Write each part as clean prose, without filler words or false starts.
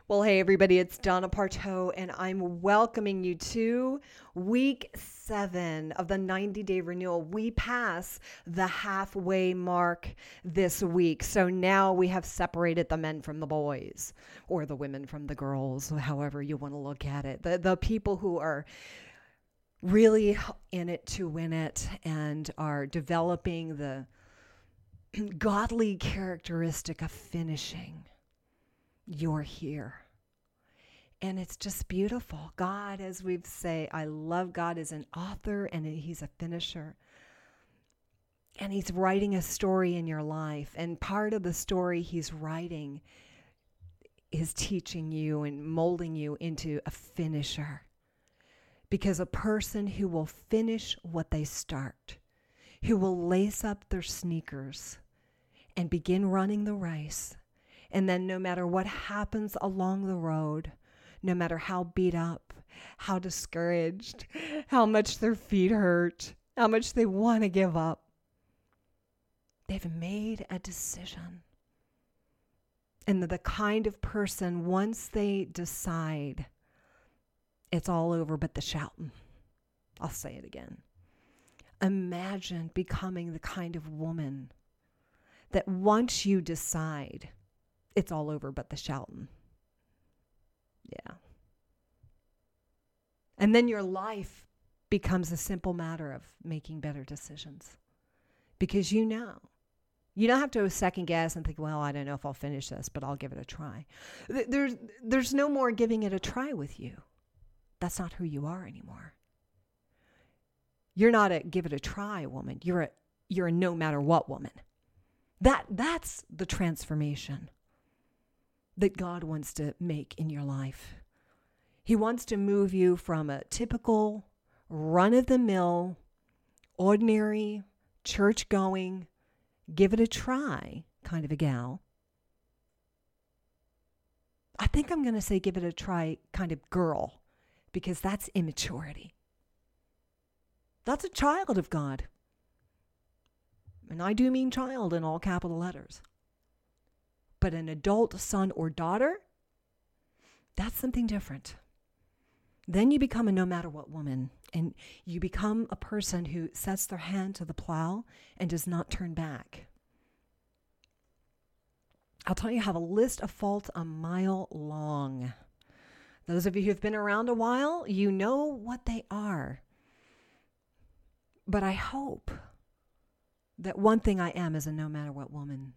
Well, hey, everybody, it's Donna Parteau, and I'm welcoming you to week 7 of the 90-day renewal. We pass the halfway mark this week. So now we have separated the men from the boys, or the women from the girls, however you want to look at it. The people who are really in it to win it and are developing the godly characteristic of finishing. You're here. And it's just beautiful. God, as we say, I love God as an author and he's a finisher. And he's writing a story in your life. And part of the story he's writing is teaching you and molding you into a finisher. Because a person who will finish what they start, who will lace up their sneakers and begin running the race, and then no matter what happens along the road, no matter how beat up, how discouraged, how much their feet hurt, how much they want to give up, they've made a decision. And the kind of person, once they decide, it's all over but the shouting. I'll say it again. Imagine becoming the kind of woman that once you decide, it's all over but the shouting. Yeah. And then your life becomes a simple matter of making better decisions. Because you don't have to second guess and think, well, I don't know if I'll finish this, but I'll give it a try. There's no more giving it a try with you. That's not who you are anymore. You're not a give it a try woman. You're a no matter what woman. That's the transformation that God wants to make in your life. He wants to move you from a typical, run-of-the-mill, ordinary, church-going, give it a try kind of a gal. I think I'm going to say give it a try kind of girl, because that's immaturity. That's a child of God. And I do mean child in all capital letters. But an adult son or daughter, that's something different. Then you become a no matter what woman, and you become a person who sets their hand to the plow and does not turn back. I'll tell you, I have a list of faults a mile long. Those of you who've been around a while, you know what they are. But I hope that one thing I am is a no matter what woman.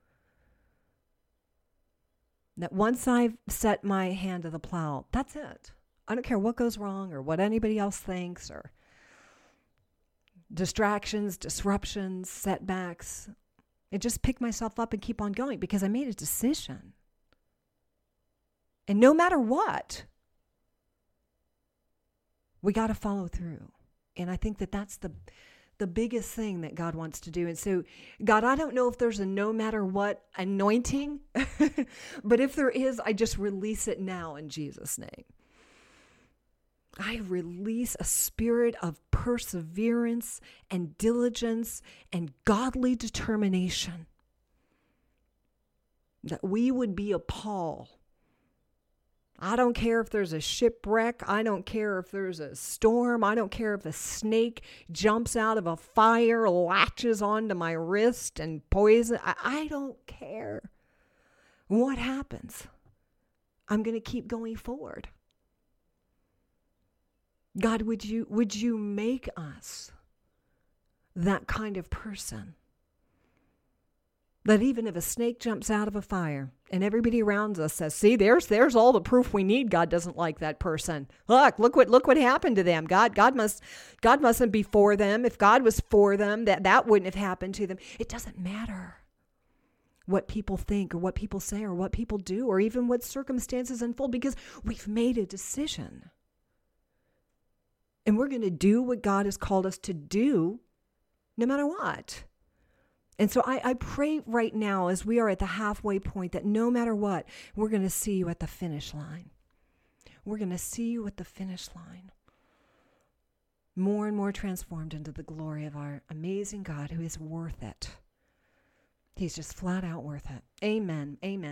That once I've set my hand to the plow, that's it. I don't care what goes wrong or what anybody else thinks or distractions, disruptions, setbacks. I just pick myself up and keep on going because I made a decision. And no matter what, we got to follow through. And I think that that's the biggest thing that God wants to do. And so, God, I don't know if there's a no matter what anointing, but if there is, I just release it now in Jesus' name. I release a spirit of perseverance and diligence and godly determination, that we would be a Paul. I don't care if there's a shipwreck. I don't care if there's a storm. I don't care if a snake jumps out of a fire, latches onto my wrist and poison. I don't care what happens. I'm going to keep going forward. God, would you make us that kind of person? That even if a snake jumps out of a fire and everybody around us says, see, there's all the proof we need. God doesn't like that person. Look what happened to them. God mustn't be for them. If God was for them, that wouldn't have happened to them. It doesn't matter what people think or what people say or what people do or even what circumstances unfold, because we've made a decision. And we're going to do what God has called us to do no matter what. And so I pray right now as we are at the halfway point that no matter what, we're going to see you at the finish line. We're going to see you at the finish line. More and more transformed into the glory of our amazing God who is worth it. He's just flat out worth it. Amen. Amen.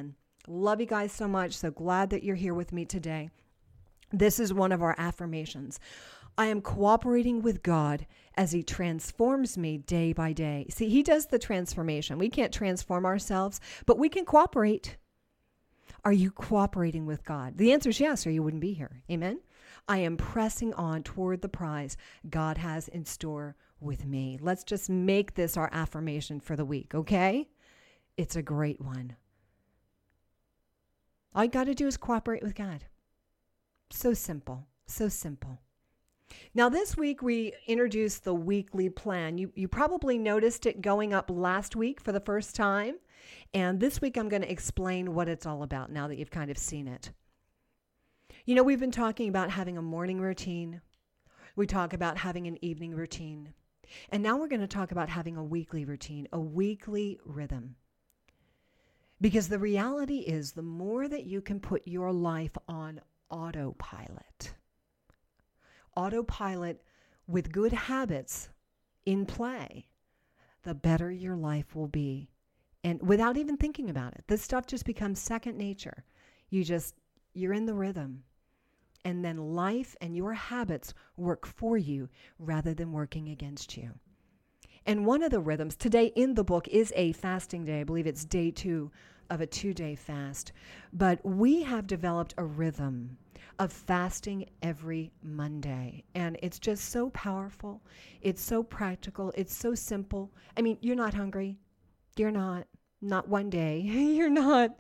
Love you guys so much. So glad that you're here with me today. This is one of our affirmations. I am cooperating with God as He transforms me day by day. See, He does the transformation. We can't transform ourselves, but we can cooperate. Are you cooperating with God? The answer is yes, or you wouldn't be here. Amen? I am pressing on toward the prize God has in store with me. Let's just make this our affirmation for the week, okay? It's a great one. All you got to do is cooperate with God. So simple, so simple. Now, this week we introduced the weekly plan. You probably noticed it going up last week for the first time. And this week I'm going to explain what it's all about now that you've kind of seen it. You know, we've been talking about having a morning routine. We talk about having an evening routine. And now we're going to talk about having a weekly routine, a weekly rhythm. Because the reality is the more that you can put your life on autopilot with good habits in play, the better your life will be. And without even thinking about it, this stuff just becomes second nature. You're in the rhythm. And then life and your habits work for you rather than working against you. And one of the rhythms today in the book is a fasting day. I believe it's day 2 of a 2-day fast. But we have developed a rhythm of fasting every Monday. And it's just so powerful. It's so practical. It's so simple. I mean, you're not hungry. You're not. Not one day. You're not.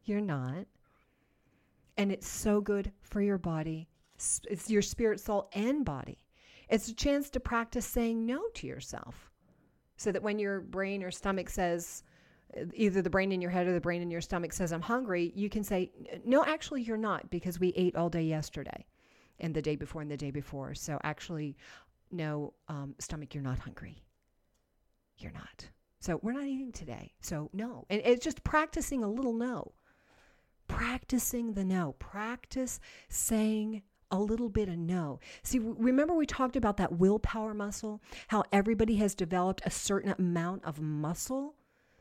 And it's so good for your body. It's your spirit, soul, and body. It's a chance to practice saying no to yourself. So that when your brain or stomach says, either the brain in your head or the brain in your stomach says, I'm hungry, you can say, no, actually you're not, because we ate all day yesterday and the day before and the day before. So actually, no, stomach, you're not hungry. You're not. So we're not eating today. So no. And it's just practicing a little no. Practicing the no. Practice saying a little bit of no. See, remember we talked about that willpower muscle, how everybody has developed a certain amount of muscle?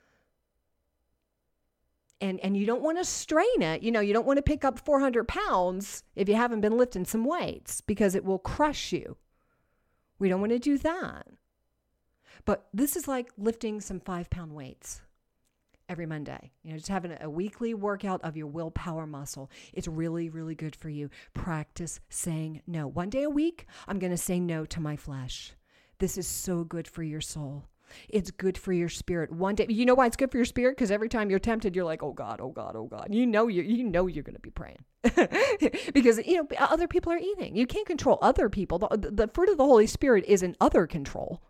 And you don't want to strain it. You know, you don't want to pick up 400 pounds if you haven't been lifting some weights because it will crush you. We don't want to do that. But this is like lifting some 5-pound weights every Monday. You know, just having a weekly workout of your willpower muscle. It's really, really good for you. Practice saying no. 1 day a week, I'm going to say no to my flesh. This is so good for your soul. It's good for your spirit. One day, you know why it's good for your spirit? Because every time you're tempted, you're like, oh God, oh God, oh God. You know you're going to be praying. Because, you know, other people are eating. You can't control other people. The fruit of the Holy Spirit is in other control.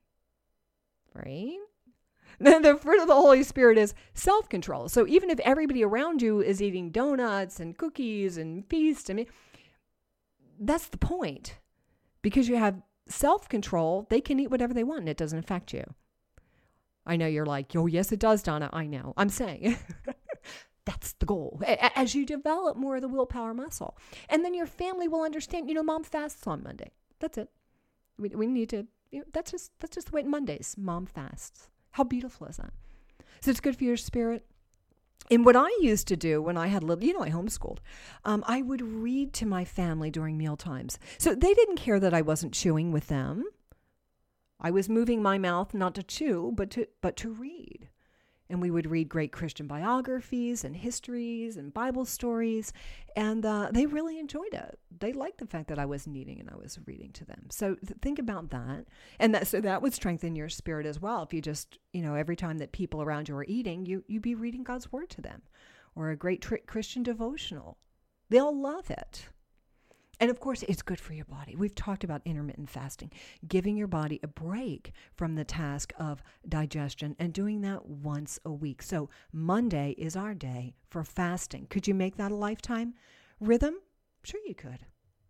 Right? The fruit of the Holy Spirit is self-control. So even if everybody around you is eating donuts and cookies and feasts, I mean, that's the point. Because you have self-control, they can eat whatever they want and it doesn't affect you. I know you're like, oh, yes, it does, Donna. I know. I'm saying that's the goal. As you develop more of the willpower muscle. And then your family will understand, you know, mom fasts on Monday. That's it. We need to, you know, that's just the way Mondays, mom fasts. How beautiful is that? So it's good for your spirit. And what I used to do when I had little, you know, I homeschooled, I would read to my family during meal times. So they didn't care that I wasn't chewing with them. I was moving my mouth not to chew, but to read. And we would read great Christian biographies and histories and Bible stories. And they really enjoyed it. They liked the fact that I wasn't eating and I was reading to them. So think about that. And that would strengthen your spirit as well. If you just, you know, every time that people around you are eating, you be reading God's word to them or a great Christian devotional. They'll love it. And of course, it's good for your body. We've talked about intermittent fasting, giving your body a break from the task of digestion and doing that once a week. So Monday is our day for fasting. Could you make that a lifetime rhythm? Sure you could.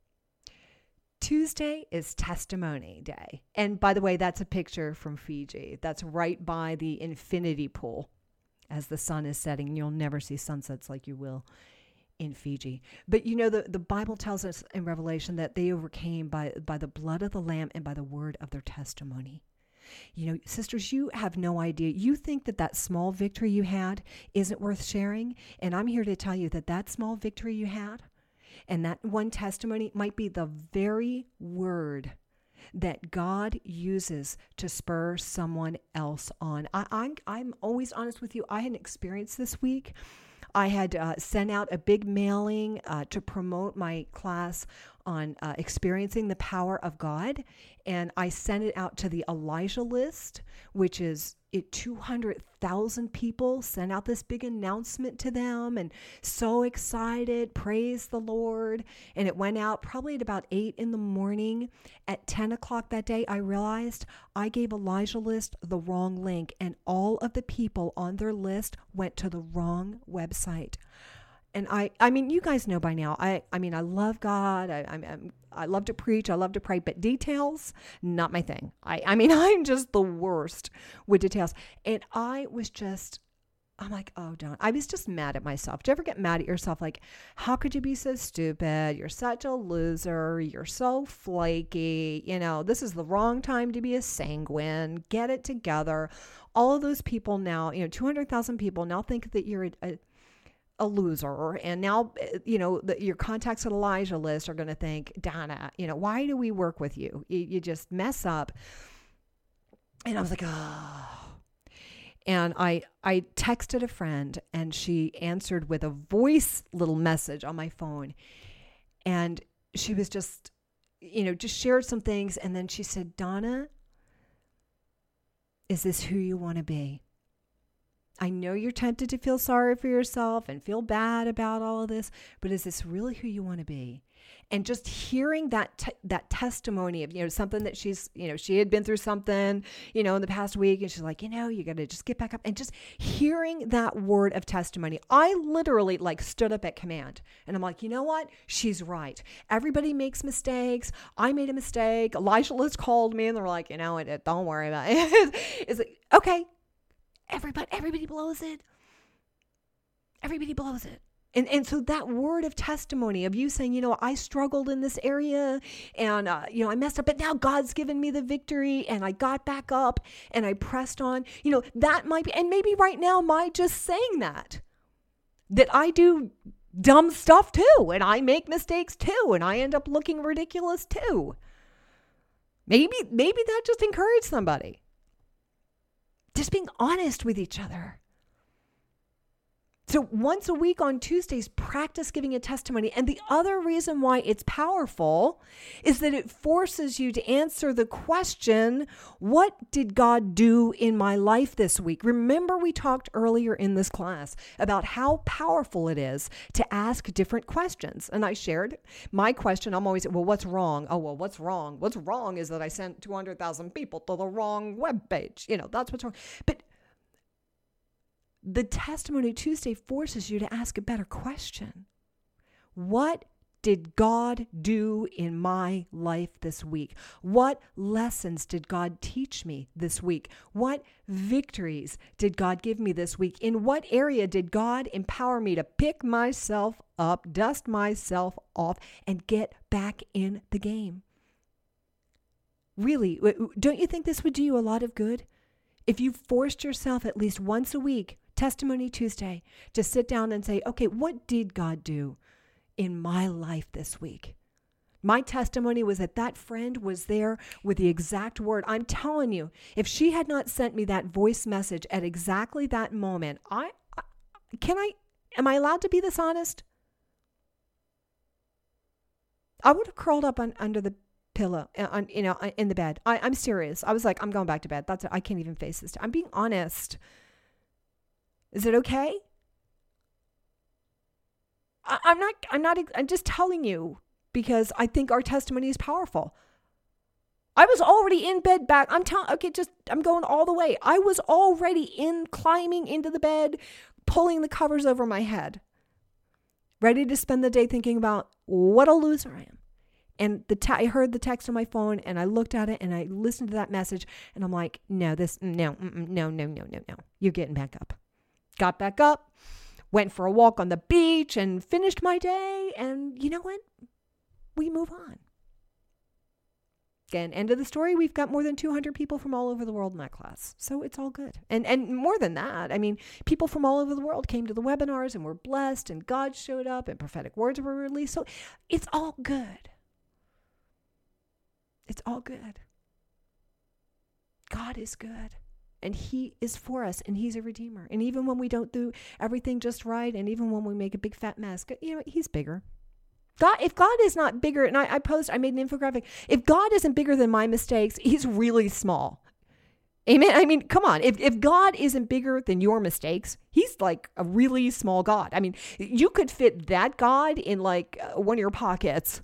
Tuesday is Testimony Day. And by the way, that's a picture from Fiji. That's right by the infinity pool as the sun is setting. And you'll never see sunsets like you will in Fiji. But you know, the Bible tells us in Revelation that they overcame by the blood of the Lamb and by the word of their testimony. Sisters, you have no idea. You think that small victory you had isn't worth sharing. And I'm here to tell you that small victory you had and that one testimony might be the very word that God uses to spur someone else on. I'm always honest with you. I had an experience this week. I had sent out a big mailing to promote my class on experiencing the power of God. And I sent it out to the Elijah list, which is 200,000 people, sent out this big announcement to them and so excited, praise the Lord. And it went out probably at about 8 a.m. At 10 o'clock that day, I realized I gave Elijah list the wrong link and all of the people on their list went to the wrong website. And I mean, you guys know by now, I mean, I love God. I love to preach. I love to pray, but details, not my thing. I mean, I'm just the worst with details. And I'm like, oh, Dawn, I was just mad at myself. Do you ever get mad at yourself? Like, how could you be so stupid? You're such a loser. You're so flaky. This is the wrong time to be a sanguine. Get it together. All of those people now, 200,000 people now think that you're a loser. And now, your contacts at Elijah list are going to think, Donna, why do we work with you? You just mess up. And I was like, oh. And I texted a friend and she answered with a voice little message on my phone. And she was just shared some things. And then she said, Donna, is this who you want to be? I know you're tempted to feel sorry for yourself and feel bad about all of this, but is this really who you want to be? And just hearing that testimony of, something that she's, she had been through something, in the past week, and she's like, you got to just get back up, and just hearing that word of testimony, I literally stood up at command and I'm like, you know what? She's right. Everybody makes mistakes. I made a mistake. Elijah List called me and they're like, don't worry about it. It's like, okay. Everybody blows it. Everybody blows it. And so that word of testimony of you saying, I struggled in this area and, I messed up, but now God's given me the victory and I got back up and I pressed on, that might be, and maybe right now, my just saying that I do dumb stuff too. And I make mistakes too. And I end up looking ridiculous too. Maybe that just encouraged somebody. Just being honest with each other. So once a week on Tuesdays, practice giving a testimony. And the other reason why it's powerful is that it forces you to answer the question, what did God do in my life this week? Remember, we talked earlier in this class about how powerful it is to ask different questions. And I shared my question. I'm always, well, what's wrong? Oh, well, what's wrong? What's wrong is that I sent 200,000 people to the wrong webpage. That's what's wrong. But the Testimony Tuesday forces you to ask a better question. What did God do in my life this week? What lessons did God teach me this week? What victories did God give me this week? In what area did God empower me to pick myself up, dust myself off, and get back in the game? Really, don't you think this would do you a lot of good? If you forced yourself at least once a week, Testimony Tuesday, to sit down and say, okay, what did God do in my life this week? My testimony was that friend was there with the exact word. I'm telling you, if she had not sent me that voice message at exactly that moment, am I allowed to be this honest? I would have curled up under the pillow, in the bed. I'm serious. I was like, I'm going back to bed. That's it. I can't even face this. I'm being honest. Is it okay? I'm just telling you because I think our testimony is powerful. I was already in bed back. I'm going all the way. I was already climbing into the bed, pulling the covers over my head, ready to spend the day thinking about what a loser I am. And I heard the text on my phone and I looked at it and I listened to that message and I'm like, no. You're getting back up. Got back up, went for a walk on the beach and finished my day. And you know what? We move on. And end of the story, we've got more than 200 people from all over the world in that class. So it's all good. And more than that, I mean, people from all over the world came to the webinars and were blessed, and God showed up and prophetic words were released. So it's all good. It's all good. God is good. And he is for us, and he's a redeemer. And even when we don't do everything just right, and even when we make a big fat mess, he's bigger. God, if God is not bigger, and I made an infographic, if God isn't bigger than my mistakes, he's really small. Amen? I mean, come on. If God isn't bigger than your mistakes, he's like a really small God. I mean, you could fit that God in like one of your pockets.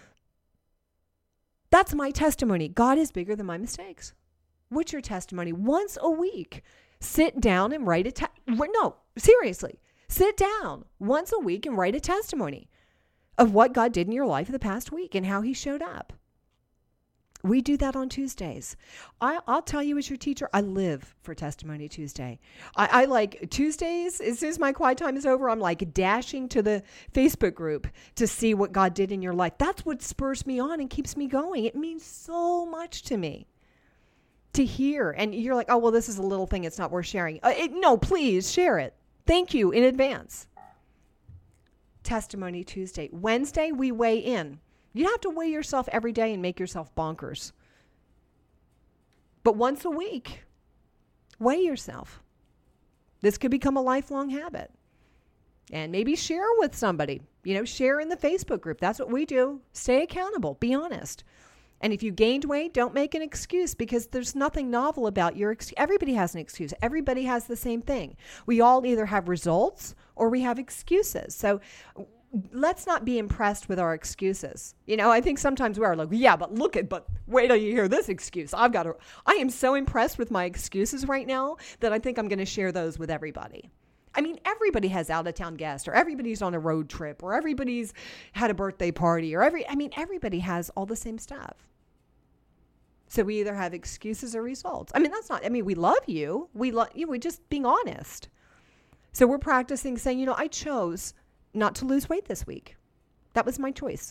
That's my testimony. God is bigger than my mistakes. What's your testimony? Once a week, sit down and write no, seriously, sit down once a week and write a testimony of what God did in your life the past week and how he showed up. We do that on Tuesdays. I'll tell you as your teacher, I live for Testimony Tuesday. I like Tuesdays, as soon as my quiet time is over, I'm like dashing to the Facebook group to see what God did in your life. That's what spurs me on and keeps me going. It means so much to me to hear. And you're like, oh, well, this is a little thing. It's not worth sharing. No, please share it. Thank you in advance. Testimony Tuesday. Wednesday, we weigh in. You don't have to weigh yourself every day and make yourself bonkers. But once a week, weigh yourself. This could become a lifelong habit. And maybe share with somebody. Share in the Facebook group. That's what we do. Stay accountable. Be honest. And if you gained weight, don't make an excuse, because there's nothing novel about your excuse. Everybody has an excuse. Everybody has the same thing. We all either have results or we have excuses. So let's not be impressed with our excuses. I think sometimes we are like, yeah, but wait till you hear this excuse. I am so impressed with my excuses right now that I think I'm going to share those with everybody. I mean, everybody has out-of-town guests, or everybody's on a road trip, or everybody's had a birthday party, or everybody has all the same stuff. So we either have excuses or results. We love you. We're just being honest. So we're practicing saying, I chose not to lose weight this week. That was my choice.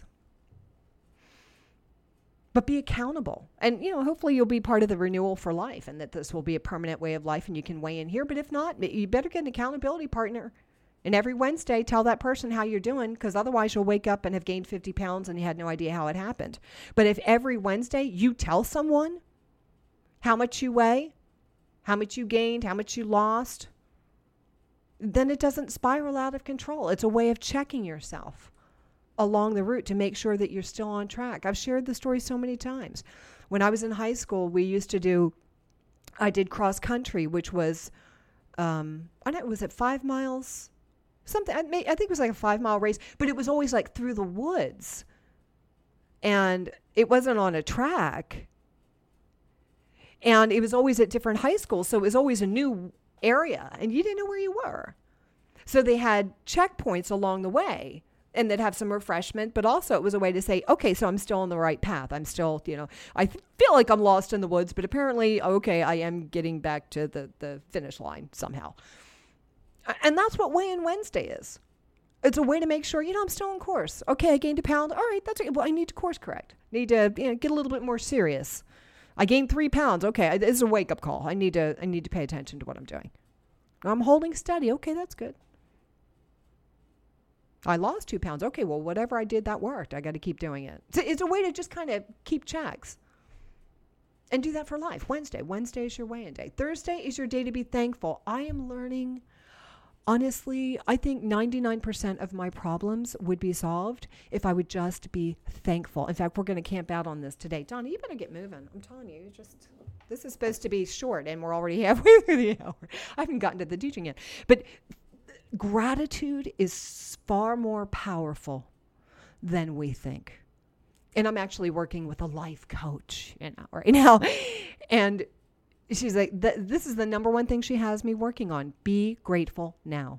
But be accountable. And, hopefully you'll be part of the renewal for life, and that this will be a permanent way of life and you can weigh in here. But if not, you better get an accountability partner. And every Wednesday, tell that person how you're doing, because otherwise you'll wake up and have gained 50 pounds and you had no idea how it happened. But if every Wednesday you tell someone how much you weigh, how much you gained, how much you lost, then it doesn't spiral out of control. It's a way of checking yourself along the route to make sure that you're still on track. I've shared the story so many times. When I was in high school, I did cross country, which was, was it 5 miles? Something, I think it was like a 5-mile race, but it was always like through the woods. And it wasn't on a track. And it was always at different high schools, so it was always a new area, and you didn't know where you were. So they had checkpoints along the way, and they'd have some refreshment, but also it was a way to say, okay, so I'm still on the right path. I'm still, I feel like I'm lost in the woods, but apparently, okay, I am getting back to the finish line somehow. And that's what Weigh In Wednesday is. It's a way to make sure, I'm still on course. Okay, I gained a pound. All right, that's okay. Well, I need to course correct. Need to get a little bit more serious. I gained 3 pounds. Okay, this is a wake-up call. I need to pay attention to what I'm doing. I'm holding steady. Okay, that's good. I lost 2 pounds. Okay, well, whatever I did, that worked. I got to keep doing it. It's a way to just kind of keep checks. And do that for life. Wednesday is your weigh-in day. Thursday is your day to be thankful. I am learning, honestly, I think 99% of my problems would be solved if I would just be thankful. In fact, we're going to camp out on this today. Donna, you better get moving. I'm telling you, this is supposed to be short, and we're already halfway through the hour. I haven't gotten to the teaching yet. But gratitude is far more powerful than we think. And I'm actually working with a life coach right now. And she's like, this is the number one thing she has me working on. Be grateful now.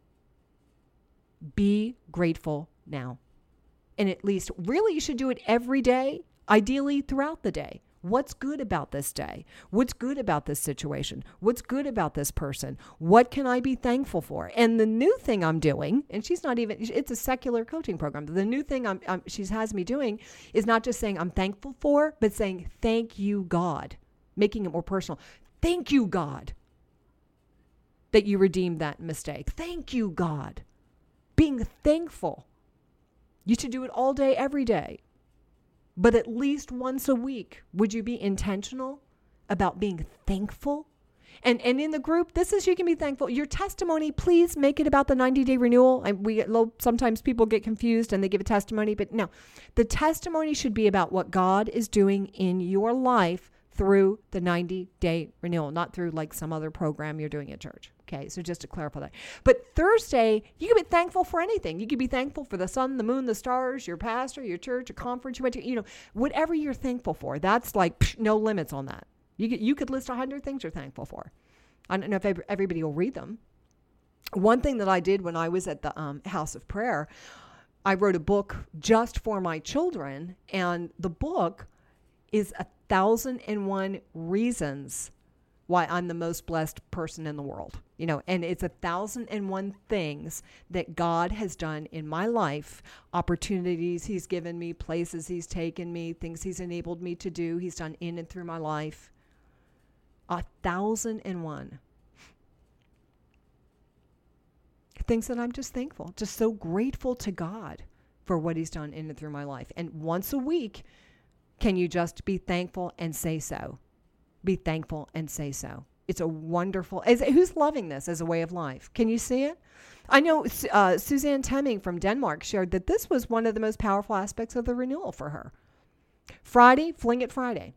Be grateful now. And at least, really, you should do it every day, ideally throughout the day. What's good about this day? What's good about this situation? What's good about this person? What can I be thankful for? And the new thing I'm doing, and she's not even, it's a secular coaching program. The new thing she has me doing is not just saying I'm thankful for, but saying, thank you, God, making it more personal. Thank you, God, that you redeemed that mistake. Thank you, God. Being thankful. You should do it all day, every day. But at least once a week, would you be intentional about being thankful? And in the group, you can be thankful. Your testimony, please make it about the 90-day renewal. Sometimes people get confused and they give a testimony, but no. The testimony should be about what God is doing in your life through the 90-day renewal, not through like some other program you're doing at church. Okay, so just to clarify that. But Thursday, you can be thankful for anything. You can be thankful for the sun, the moon, the stars, your pastor, your church, a conference you went to, whatever you're thankful for. That's like no limits on that. You could list 100 things you're thankful for. I don't know if everybody will read them. One thing that I did when I was at the House of Prayer, I wrote a book just for my children, and the book is 1,001 reasons why I'm the most blessed person in the world. And it's 1,001 things that God has done in my life, opportunities he's given me, places he's taken me, things he's enabled me to do, he's done in and through my life. 1,001 things that I'm just thankful, just so grateful to God for what he's done in and through my life. And once a week, can you just be thankful and say so? Be thankful and say so. It's a wonderful, who's loving this as a way of life? Can you see it? I know Suzanne Temming from Denmark shared that this was one of the most powerful aspects of the renewal for her. Friday, Fling It Friday.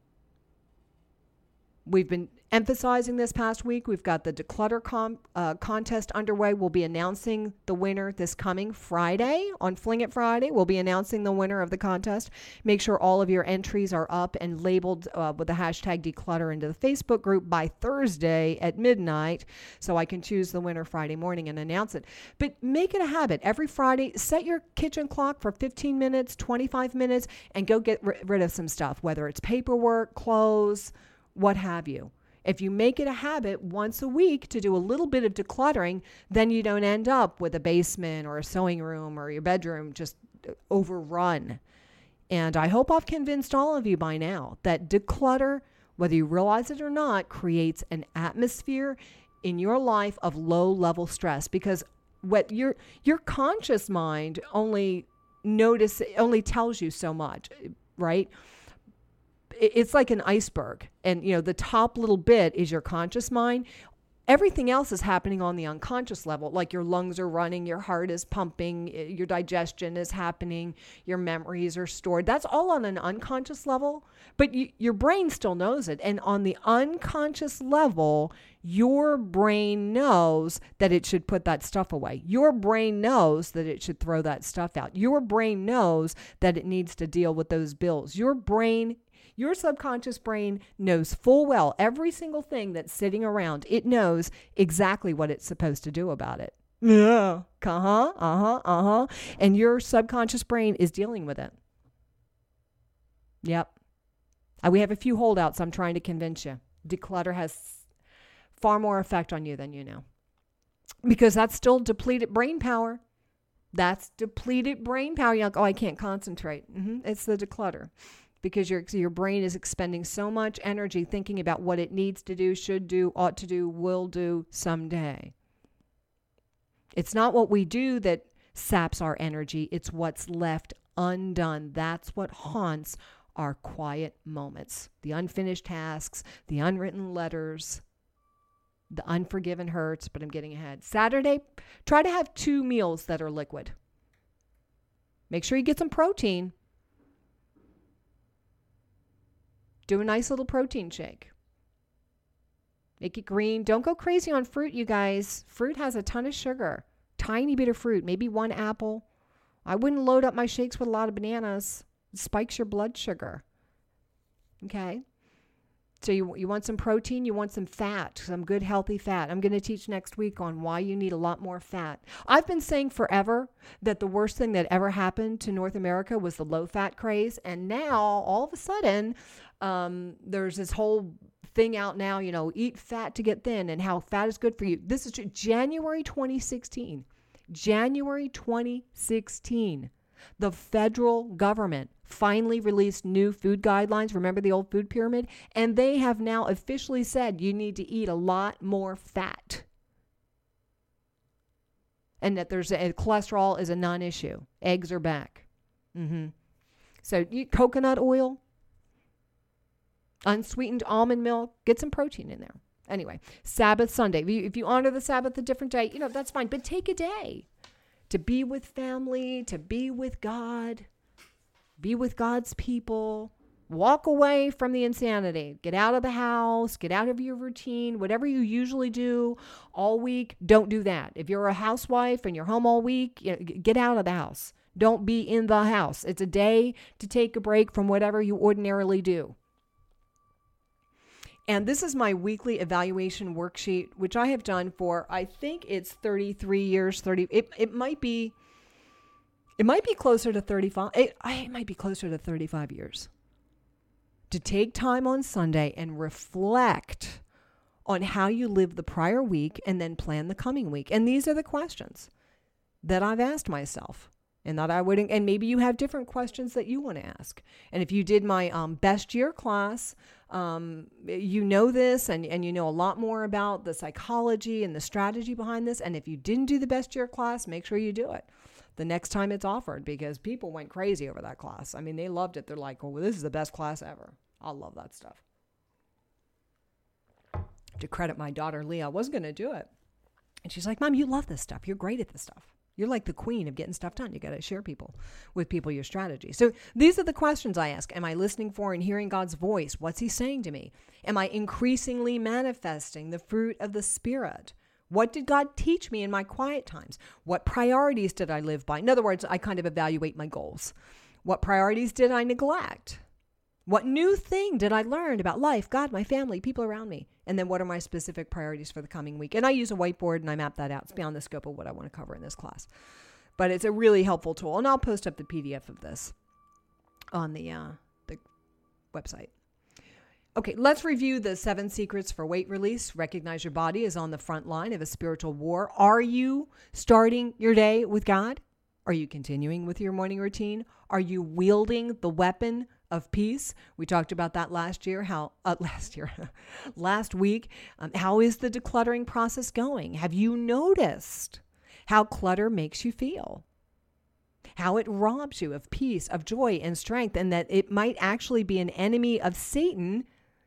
We've been emphasizing this past week. We've got the Declutter contest underway. We'll be announcing the winner this coming Friday. On Fling It Friday, we'll be announcing the winner of the contest. Make sure all of your entries are up and labeled with the hashtag Declutter into the Facebook group by Thursday at midnight, so I can choose the winner Friday morning and announce it. But make it a habit. Every Friday, set your kitchen clock for 15 minutes, 25 minutes, and go get rid of some stuff, whether it's paperwork, clothes, what have you. If you make it a habit once a week to do a little bit of decluttering, then you don't end up with a basement or a sewing room or your bedroom just overrun. And I hope I've convinced all of you by now that declutter, whether you realize it or not, creates an atmosphere in your life of low-level stress, because what your conscious mind only tells you so much, right? It's like an iceberg, and the top little bit is your conscious mind. Everything else is happening on the unconscious level, like your lungs are running, your heart is pumping, your digestion is happening, your memories are stored. That's all on an unconscious level, but your brain still knows it. And on the unconscious level, your brain knows that it should put that stuff away. Your brain knows that it should throw that stuff out. Your brain knows that it needs to deal with those bills. Your subconscious brain knows full well every single thing that's sitting around. It knows exactly what it's supposed to do about it. Yeah. And your subconscious brain is dealing with it. Yep. We have a few holdouts I'm trying to convince you. Declutter has far more effect on you than you know. Because that's still depleted brain power. That's depleted brain power. You're like, I can't concentrate. It's the declutter. Because your brain is expending so much energy thinking about what it needs to do, should do, ought to do, will do someday. It's not what we do that saps our energy. It's what's left undone. That's what haunts our quiet moments. The unfinished tasks, the unwritten letters, the unforgiven hurts, but I'm getting ahead. Saturday, try to have 2 meals that are liquid. Make sure you get some protein. Do a nice little protein shake. Make it green. Don't go crazy on fruit, you guys. Fruit has a ton of sugar. Tiny bit of fruit, maybe 1 apple. I wouldn't load up my shakes with a lot of bananas. It spikes your blood sugar. Okay? So you want some protein, you want some fat, some good healthy fat. I'm going to teach next week on why you need a lot more fat. I've been saying forever that the worst thing that ever happened to North America was the low fat craze. And now all of a sudden, there's this whole thing out now, eat fat to get thin and how fat is good for you. This is January 2016. January 2016. The federal government finally released new food guidelines. Remember the old food pyramid? And they have now officially said you need to eat a lot more fat. And that cholesterol is a non-issue. Eggs are back. So eat coconut oil, unsweetened almond milk, get some protein in there. Anyway, Sabbath Sunday. If you honor the Sabbath a different day, that's fine. But take a day to be with family, to be with God, be with God's people, walk away from the insanity, get out of the house, get out of your routine, whatever you usually do all week, don't do that. If you're a housewife and you're home all week, get out of the house. Don't be in the house. It's a day to take a break from whatever you ordinarily do. And this is my weekly evaluation worksheet, which I have done for, I think it's 33 years, it might be closer to 35. It might be closer to 35 years. To take time on Sunday and reflect on how you lived the prior week and then plan the coming week. And these are the questions that I've asked myself. And that and maybe you have different questions that you want to ask. And if you did my best year class, you know this and you know a lot more about the psychology and the strategy behind this. And if you didn't do the best year class, make sure you do it the next time it's offered, because people went crazy over that class. I mean, they loved it. They're like, well, this is the best class ever. I love that stuff. To credit my daughter, Leah, I was going to do it. And she's like, Mom, you love this stuff. You're great at this stuff. You're like the queen of getting stuff done. You got to share with people your strategy. So these are the questions I ask. Am I listening for and hearing God's voice? What's he saying to me? Am I increasingly manifesting the fruit of the Spirit? What did God teach me in my quiet times? What priorities did I live by? In other words, I kind of evaluate my goals. What priorities did I neglect? What new thing did I learn about life, God, my family, people around me? And then what are my specific priorities for the coming week? And I use a whiteboard and I map that out. It's beyond the scope of what I want to cover in this class. But it's a really helpful tool. And I'll post up the PDF of this on the website. Okay, let's review the 7 secrets for weight release. Recognize your body is on the front line of a spiritual war. Are you starting your day with God? Are you continuing with your morning routine? Are you wielding the weapon of peace? We talked about that last week. How is the decluttering process going? Have you noticed how clutter makes you feel? How it robs you of peace, of joy and strength, and that it might actually be an enemy of Satan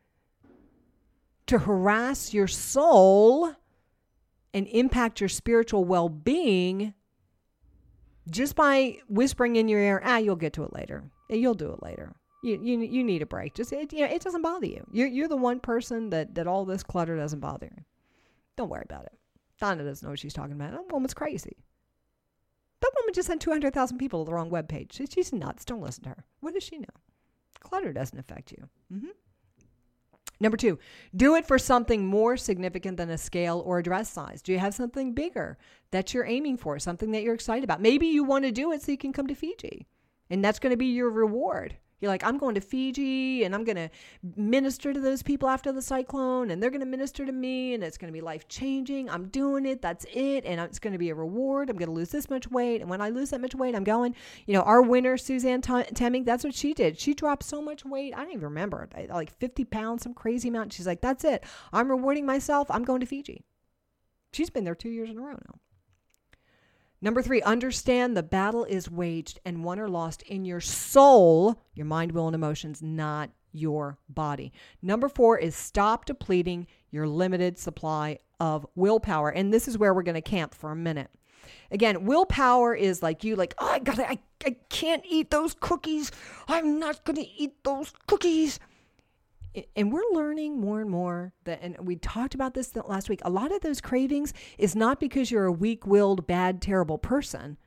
to harass your soul and impact your spiritual well-being just by whispering in your ear, you'll get to it later. You'll do it later. You need a break. It doesn't bother you. You're the one person that all this clutter doesn't bother you. Don't worry about it. Donna doesn't know what she's talking about. That woman's crazy. That woman just sent 200,000 people to the wrong webpage. She's nuts. Don't listen to her. What does she know? Clutter doesn't affect you. Number 2, do it for something more significant than a scale or a dress size. Do you have something bigger that you're aiming for, something that you're excited about? Maybe you want to do it so you can come to Fiji, and that's going to be your reward. You're like, I'm going to Fiji, and I'm going to minister to those people after the cyclone, and they're going to minister to me, and it's going to be life-changing. I'm doing it. That's it, and it's going to be a reward. I'm going to lose this much weight, and when I lose that much weight, I'm going. Our winner, Suzanne Temming, that's what she did. She dropped so much weight. I don't even remember, like 50 pounds, some crazy amount. She's like, that's it. I'm rewarding myself. I'm going to Fiji. She's been there 2 years in a row now. Number 3, understand the battle is waged and won or lost in your soul, your mind, will, and emotions, not your body. Number 4 is stop depleting your limited supply of willpower. And this is where we're going to camp for a minute. Again, willpower is like I can't eat those cookies. I'm not going to eat those cookies. And we're learning more and more that, and we talked about this last week, a lot of those cravings is not because you're a weak-willed, bad, terrible person.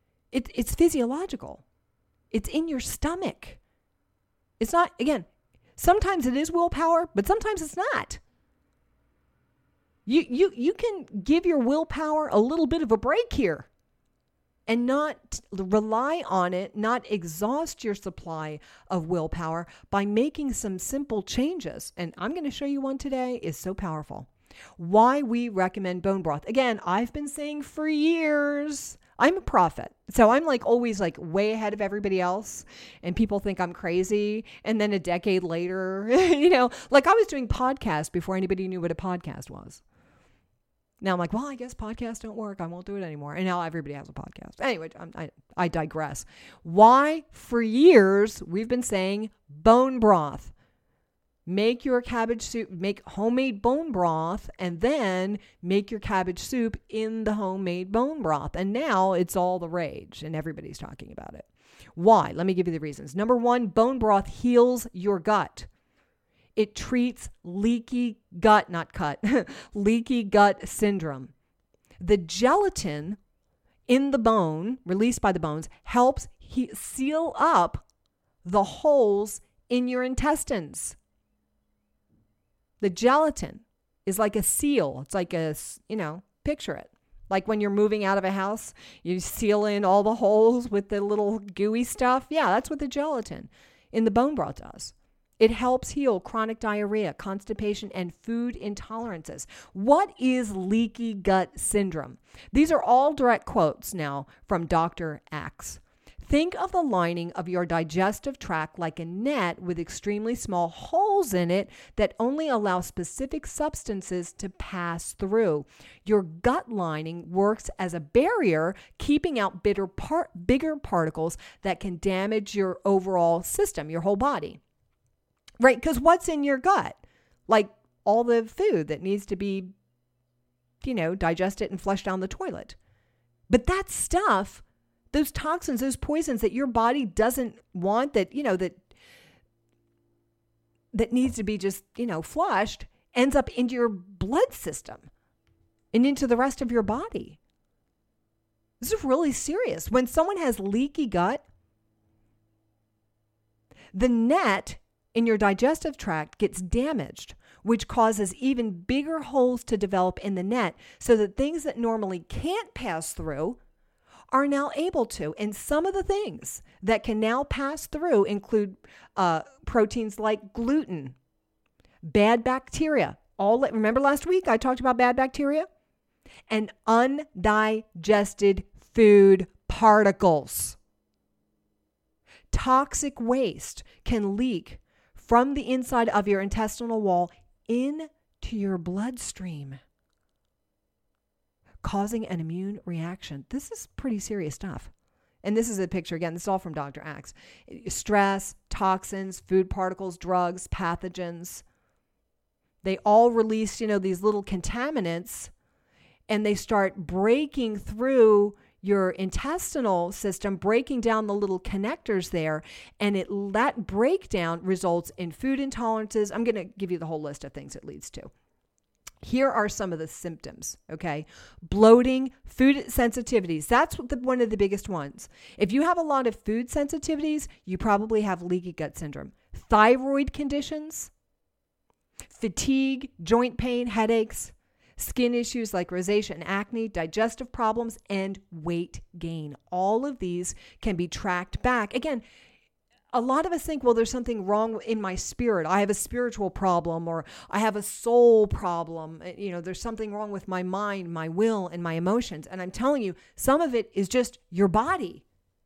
It's physiological. It's in your stomach. It's not, again, Sometimes it is willpower, but sometimes it's not. You can give your willpower a little bit of a break here and not rely on it, not exhaust your supply of willpower by making some simple changes. And I'm going to show you one today is so powerful. Why we recommend bone broth. Again, I've been saying for years, I'm a prophet. So I'm like always like way ahead of everybody else and people think I'm crazy. And then a decade later, like I was doing podcasts before anybody knew what a podcast was. Now I'm like, well, I guess podcasts don't work. I won't do it anymore. And now everybody has a podcast. Anyway, I digress. Why for years we've been saying bone broth. Make your cabbage soup, make homemade bone broth, and then make your cabbage soup in the homemade bone broth. And now it's all the rage and everybody's talking about it. Why? Let me give you the reasons. Number one, bone broth heals your gut. It treats leaky gut, leaky gut syndrome. The gelatin in the bone, released by the bones, helps seal up the holes in your intestines. The gelatin is like a seal. It's like picture it. Like when you're moving out of a house, you seal in all the holes with the little gooey stuff. Yeah, that's what the gelatin in the bone broth does. It helps heal chronic diarrhea, constipation, and food intolerances. What is leaky gut syndrome? These are all direct quotes now from Dr. Axe. Think of the lining of your digestive tract like a net with extremely small holes in it that only allow specific substances to pass through. Your gut lining works as a barrier, keeping out bigger particles that can damage your overall system, your whole body. Right? Because what's in your gut? Like all the food that needs to be, digested and flushed down the toilet. But that stuff, those toxins, those poisons that your body doesn't want, that needs to be just, flushed, ends up into your blood system and into the rest of your body. This is really serious. When someone has leaky gut, the net in your digestive tract gets damaged, which causes even bigger holes to develop in the net so that things that normally can't pass through are now able to. And some of the things that can now pass through include proteins like gluten, bad bacteria. Remember last week I talked about bad bacteria? And undigested food particles. Toxic waste can leak from the inside of your intestinal wall into your bloodstream, causing an immune reaction. This is pretty serious stuff. And this is a picture, again, this is all from Dr. Axe. Stress, toxins, food particles, drugs, pathogens. They all release, these little contaminants, and they start breaking through your intestinal system, breaking down the little connectors there, and that breakdown results in food intolerances. I'm going to give you the whole list of things it leads to. Here are some of the symptoms, okay? Bloating, food sensitivities. That's one of the biggest ones. If you have a lot of food sensitivities, you probably have leaky gut syndrome. Thyroid conditions, fatigue, joint pain, headaches, skin issues like rosacea and acne, digestive problems, and weight gain. All of these can be tracked back. Again, a lot of us think, well, there's something wrong in my spirit. I have a spiritual problem, or I have a soul problem. There's something wrong with my mind, my will, and my emotions. And I'm telling you, some of it is just your body.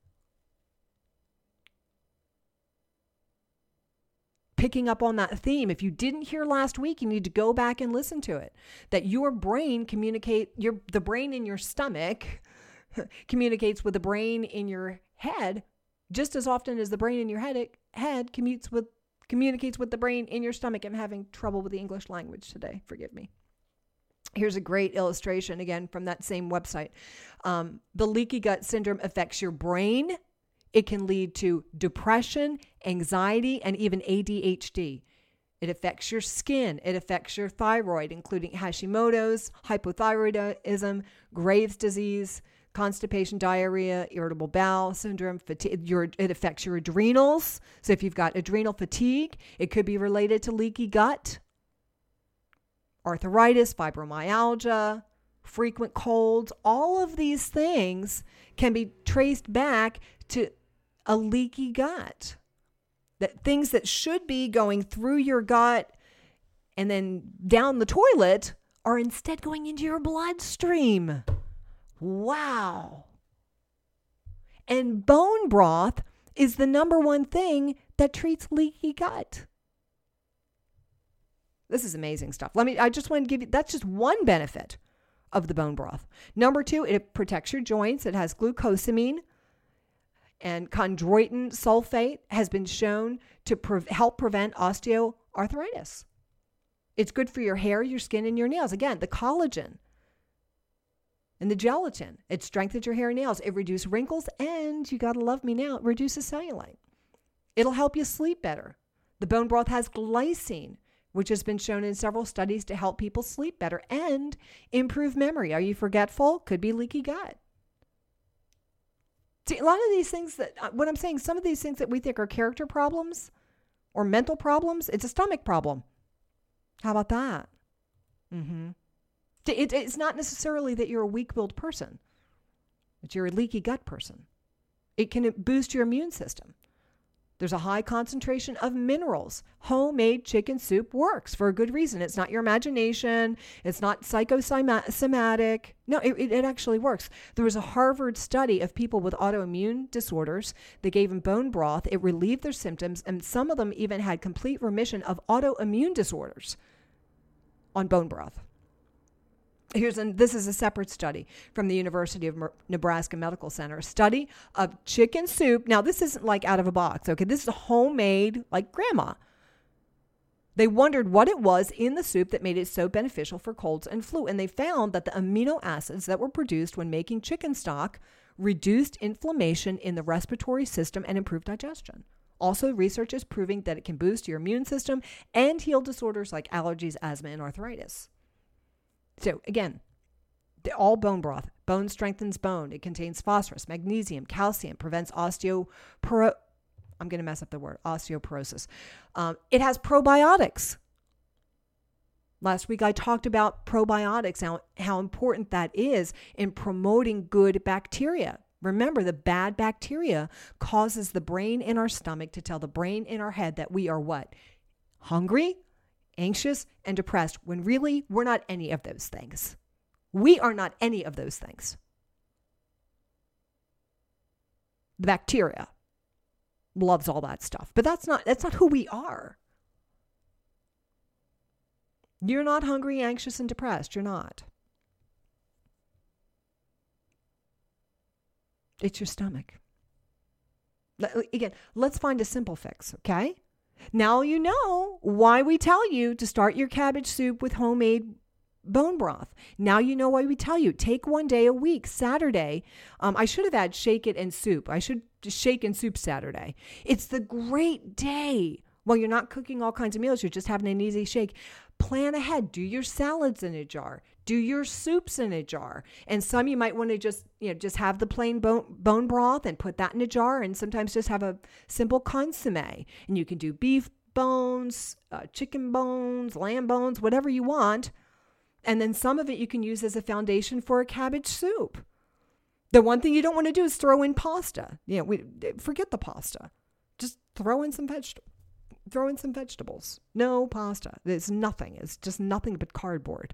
Picking up on that theme. If you didn't hear last week, you need to go back and listen to it. That your brain the brain in your stomach communicates with the brain in your head just as often as the brain in your head communicates with the brain in your stomach. I'm having trouble with the English language today. Forgive me. Here's a great illustration, again, from that same website. The leaky gut syndrome affects your brain. It can lead to depression, anxiety, and even ADHD. It affects your skin. It affects your thyroid, including Hashimoto's, hypothyroidism, Graves' disease, constipation, diarrhea, irritable bowel syndrome, fatigue. It affects your adrenals. So if you've got adrenal fatigue, it could be related to leaky gut, arthritis, fibromyalgia, frequent colds. All of these things can be traced back to a leaky gut. That things that should be going through your gut and then down the toilet are instead going into your bloodstream. Wow. And bone broth is the number one thing that treats leaky gut. This is amazing stuff. I just want to give you, that's just one benefit of the bone broth. Number 2, it protects your joints. It has glucosamine, and chondroitin sulfate has been shown to help prevent osteoarthritis. It's good for your hair, your skin, and your nails. Again, the collagen and the gelatin. It strengthens your hair and nails. It reduces wrinkles, and you got to love me now, it reduces cellulite. It'll help you sleep better. The bone broth has glycine, which has been shown in several studies to help people sleep better and improve memory. Are you forgetful? Could be leaky gut. See, a lot of these things what I'm saying, some of these things that we think are character problems or mental problems, it's a stomach problem. How about that? It's not necessarily that you're a weak-willed person, but you're a leaky gut person. It can boost your immune system. There's a high concentration of minerals. Homemade chicken soup works for a good reason. It's not your imagination. It's not psychosomatic. No, it actually works. There was a Harvard study of people with autoimmune disorders. They gave them bone broth. It relieved their symptoms, and some of them even had complete remission of autoimmune disorders on bone broth. This is a separate study from the University of Nebraska Medical Center, a study of chicken soup. Now, this isn't like out of a box, okay? This is homemade, like grandma. They wondered what it was in the soup that made it so beneficial for colds and flu, and they found that the amino acids that were produced when making chicken stock reduced inflammation in the respiratory system and improved digestion. Also, research is proving that it can boost your immune system and heal disorders like allergies, asthma, and arthritis. So again, all bone broth. Bone strengthens bone. It contains phosphorus, magnesium, calcium, prevents osteoporosis. It has probiotics. Last week I talked about probiotics, how important that is in promoting good bacteria. Remember, the bad bacteria causes the brain in our stomach to tell the brain in our head that we are what? Hungry, anxious, and depressed, when really we're not any of those things. We are not any of those things. The bacteria loves all that stuff, but that's not who we are. You're not hungry, anxious, and depressed. You're not. It's your stomach. Again, let's find a simple fix, okay? Now you know why we tell you to start your cabbage soup with homemade bone broth. Now you know why we tell you, take one day a week, Saturday. I should have had shake it and soup. I should shake and soup Saturday. It's the great day. Well, you're not cooking all kinds of meals. You're just having an easy shake. Plan ahead. Do your salads in a jar. Do your soups in a jar. And some you might want to just have the plain bone broth and put that in a jar, and sometimes just have a simple consomme. And you can do beef bones, chicken bones, lamb bones, whatever you want. And then some of it you can use as a foundation for a cabbage soup. The one thing you don't want to do is throw in pasta. Forget the pasta. Just throw in some vegetables. No pasta. It's nothing. It's just nothing but cardboard.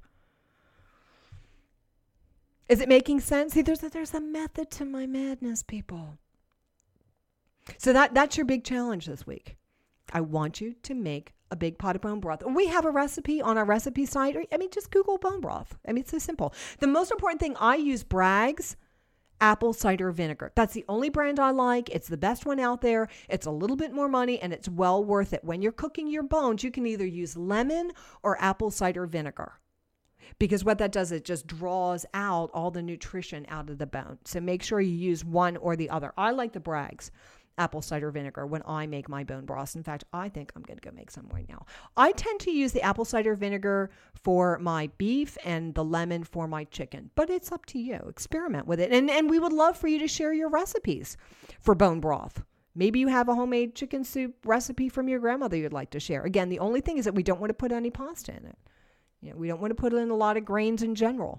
Is it making sense? See, there's a method to my madness, people. So that's your big challenge this week. I want you to make a big pot of bone broth. We have a recipe on our recipe site. Just Google bone broth. It's so simple. The most important thing, I use Bragg's apple cider vinegar. That's the only brand I like. It's the best one out there. It's a little bit more money, and it's well worth it. When you're cooking your bones, you can either use lemon or apple cider vinegar, because what that does, it just draws out all the nutrition out of the bone. So make sure you use one or the other. I like the Bragg's apple cider vinegar when I make my bone broths. In fact, I think I'm going to go make some right now. I tend to use the apple cider vinegar for my beef and the lemon for my chicken, but it's up to you. Experiment with it. And we would love for you to share your recipes for bone broth. Maybe you have a homemade chicken soup recipe from your grandmother you'd like to share. Again, the only thing is that we don't want to put any pasta in it. We don't want to put in a lot of grains in general.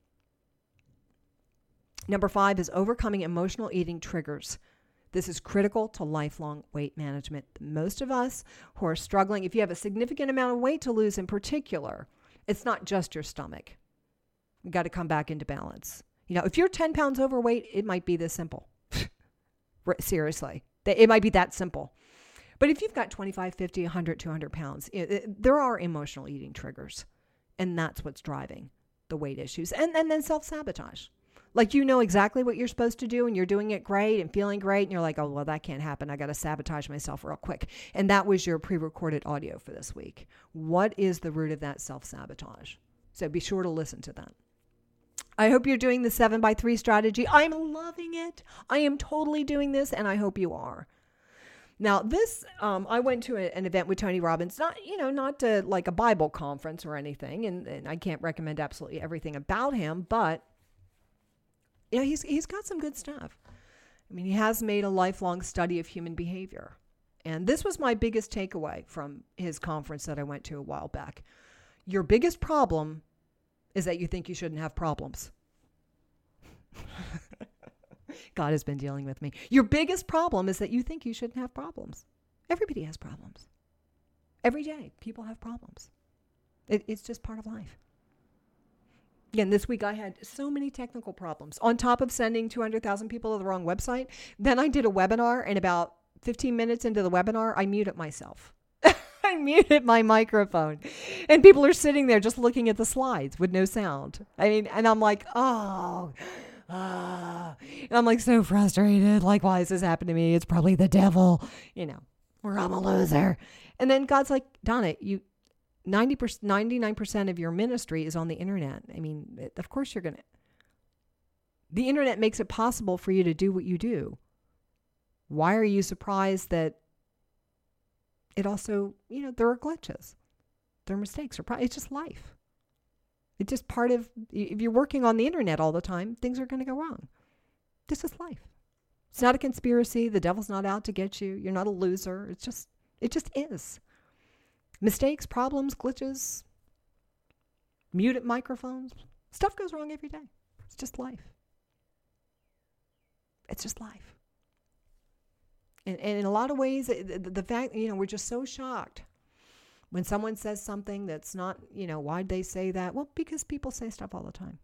Number 5 is overcoming emotional eating triggers. This is critical to lifelong weight management. Most of us who are struggling, if you have a significant amount of weight to lose in particular, it's not just your stomach. You got to come back into balance. If you're 10 pounds overweight, it might be this simple. Seriously. It might be that simple. But if you've got 25, 50, 100, 200 pounds, there are emotional eating triggers. And that's what's driving the weight issues. And then self-sabotage. Like you know exactly what you're supposed to do and you're doing it great and feeling great. And you're like, oh, well, that can't happen. I got to sabotage myself real quick. And that was your pre-recorded audio for this week. What is the root of that self-sabotage? So be sure to listen to that. I hope you're doing the 7x3 strategy. I'm loving it. I am totally doing this, and I hope you are. Now, this, I went to an event with Tony Robbins, not to like a Bible conference or anything, and I can't recommend absolutely everything about him, but he's got some good stuff. I mean, he has made a lifelong study of human behavior, and this was my biggest takeaway from his conference that I went to a while back. Your biggest problem is that you think you shouldn't have problems. God has been dealing with me. Your biggest problem is that you think you shouldn't have problems. Everybody has problems. Every day, people have problems. It's just part of life. Again, this week I had so many technical problems. On top of sending 200,000 people to the wrong website, then I did a webinar, and about 15 minutes into the webinar, I muted myself. I muted my microphone. And people are sitting there just looking at the slides with no sound. And I'm like, and I'm like so frustrated. Like, why is this happening to me? It's probably the devil, or I'm a loser. And then God's like, Donna, 99% of your ministry is on the internet. Of course you're going to. The internet makes it possible for you to do what you do. Why are you surprised that it also, there are glitches, there are mistakes, it's just life. It's just part of, if you're working on the internet all the time, things are going to go wrong. This is life. It's not a conspiracy. The devil's not out to get you. You're not a loser. It just is. Mistakes, problems, glitches, muted microphones. Stuff goes wrong every day. It's just life. It's just life. And in a lot of ways, the fact, we're just so shocked when someone says something that's not, why'd they say that? Well, because people say stuff all the time.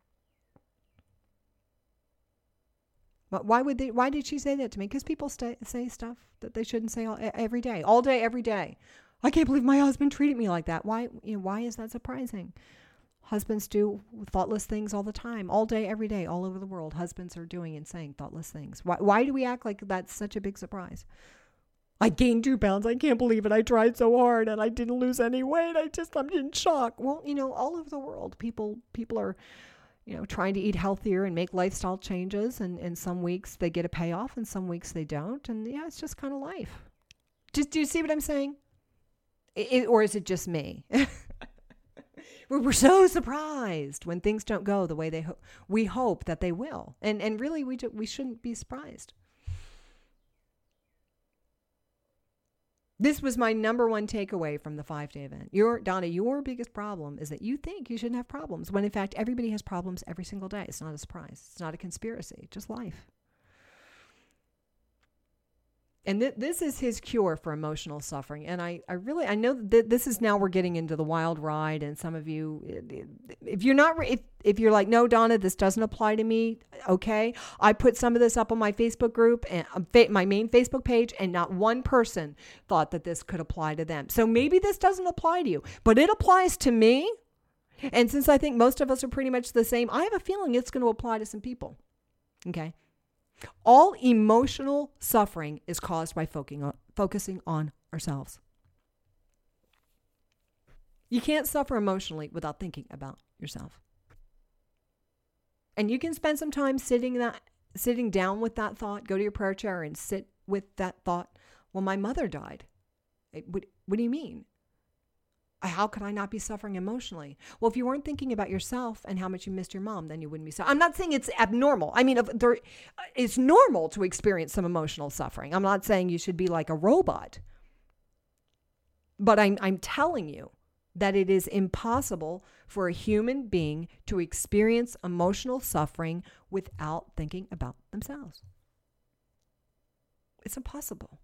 But why did she say that to me? Because people say stuff that they shouldn't say every day, all day, every day. I can't believe my husband treated me like that. Why is that surprising? Husbands do thoughtless things all the time, all day, every day, all over the world. Husbands are doing and saying thoughtless things. Why do we act like that's such a big surprise? I gained 2 pounds. I can't believe it. I tried so hard and I didn't lose any weight. I'm in shock. Well, all over the world, people are, trying to eat healthier and make lifestyle changes. And some weeks they get a payoff and some weeks they don't. And it's just kind of life. Do you see what I'm saying? Or is it just me? We're so surprised when things don't go the way we hope that they will. And really, we shouldn't be surprised. This was my number one takeaway from the 5-day event. Donna, your biggest problem is that you think you shouldn't have problems, when in fact, everybody has problems every single day. It's not a surprise. It's not a conspiracy. Just life. And this is his cure for emotional suffering. And I know that this is now we're getting into the wild ride. And some of you, if you're like, no, Donna, this doesn't apply to me. Okay. I put some of this up on my Facebook group and my main Facebook page, and not one person thought that this could apply to them. So maybe this doesn't apply to you, but it applies to me. And since I think most of us are pretty much the same, I have a feeling it's going to apply to some people. Okay. All emotional suffering is caused by focusing on ourselves. You can't suffer emotionally without thinking about yourself. And you can spend some time sitting down with that thought, go to your prayer chair and sit with that thought, well, my mother died. What do you mean? How could I not be suffering emotionally? Well, if you weren't thinking about yourself and how much you missed your mom, then you wouldn't be suffering. I'm not saying it's abnormal. I mean, it's normal to experience some emotional suffering. I'm not saying you should be like a robot. But I'm telling you that it is impossible for a human being to experience emotional suffering without thinking about themselves. It's impossible.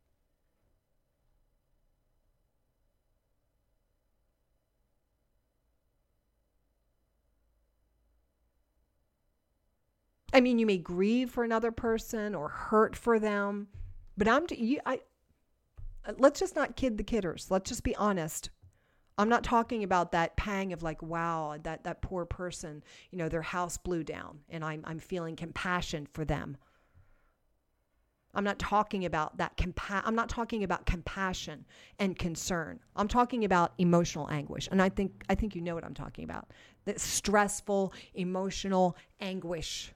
I mean, you may grieve for another person or hurt for them, but let's just not kid the kidders. Let's just be honest. I'm not talking about that pang of like, wow, that poor person, their house blew down and I'm feeling compassion for them. I'm not talking about that. I'm not talking about compassion and concern. I'm talking about emotional anguish. And I think you know what I'm talking about. That stressful, emotional anguish.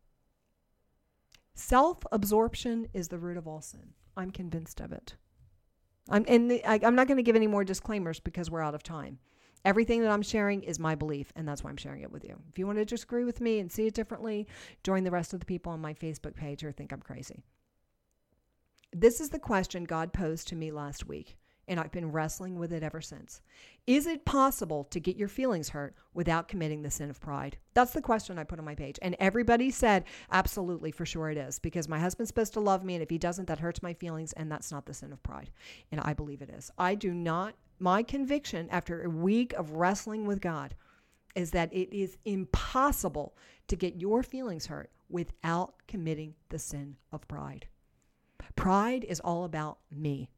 Self-absorption is the root of all sin. I'm convinced of it. I'm not going to give any more disclaimers because we're out of time. Everything that I'm sharing is my belief, and that's why I'm sharing it with you. If you want to disagree with me and see it differently, join the rest of the people on my Facebook page or think I'm crazy. This is the question God posed to me last week, and I've been wrestling with it ever since. Is it possible to get your feelings hurt without committing the sin of pride? That's the question I put on my page. And everybody said, absolutely, for sure it is. Because my husband's supposed to love me, and if he doesn't, that hurts my feelings, and that's not the sin of pride. And I believe it is. My conviction after a week of wrestling with God is that it is impossible to get your feelings hurt without committing the sin of pride. Pride is all about me.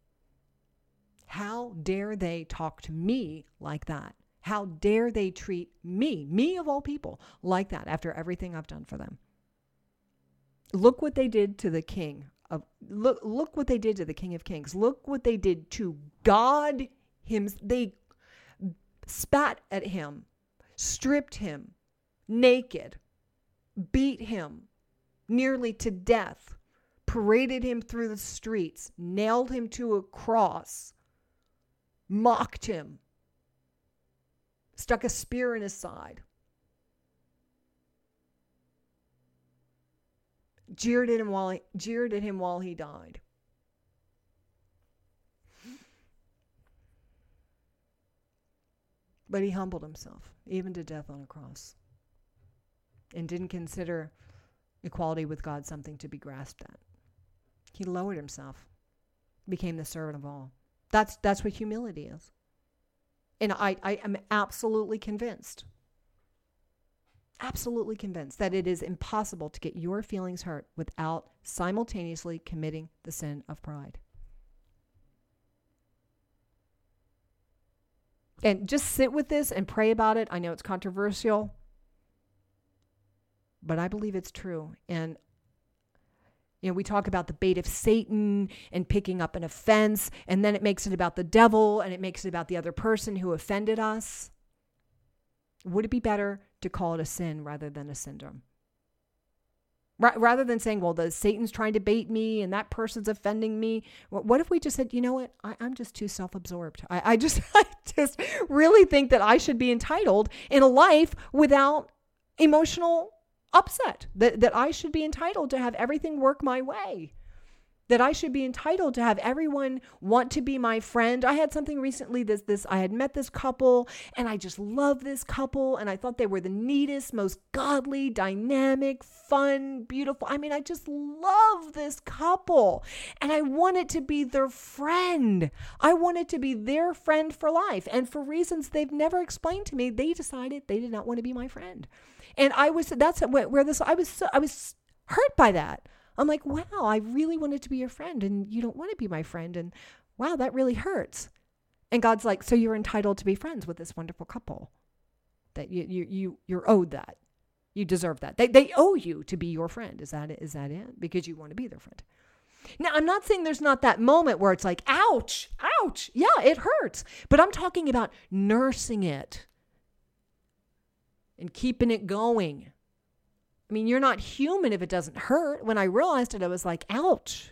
How dare they talk to me like that? How dare they treat me of all people, like that after everything I've done for them? Look what they did to the king of look what they did to the King of Kings. Look what they did to God him. They spat at him, stripped him naked, beat him nearly to death, paraded him through the streets, nailed him to a cross, mocked him, stuck a spear in his side, jeered at him while he died. But he humbled himself, even to death on a cross, and didn't consider equality with God something to be grasped at. He lowered himself, became the servant of all. That's what humility is. And I am absolutely convinced that it is impossible to get your feelings hurt without simultaneously committing the sin of pride. And just sit with this and pray about it. I know it's controversial, but I believe it's true. And we talk about the bait of Satan and picking up an offense, and then it makes it about the devil, and it makes it about the other person who offended us. Would it be better to call it a sin rather than a syndrome? Rather than saying, well, Satan's trying to bait me and that person's offending me. What if we just said, you know what? I'm just too self-absorbed. I just really think that I should be entitled in a life without emotional upset, that I should be entitled to have everything work my way, that I should be entitled to have everyone want to be my friend. I had something recently, I had met this couple, and I just love this couple, and I thought they were the neatest, most godly, dynamic, fun, beautiful. I mean, I just love this couple, and I wanted to be their friend. I wanted to be their friend for life, and for reasons they've never explained to me, they decided they did not want to be my friend. And I was hurt by that. I'm like, wow, I really wanted to be your friend and you don't want to be my friend. And wow, that really hurts. And God's like, so you're entitled to be friends with this wonderful couple. That you're owed that. You deserve that. They owe you to be your friend. Is that it? Because you want to be their friend. Now, I'm not saying there's not that moment where it's like, ouch, ouch. Yeah, it hurts. But I'm talking about nursing it and keeping it going. I mean, you're not human if it doesn't hurt. When I realized it, I was like, ouch.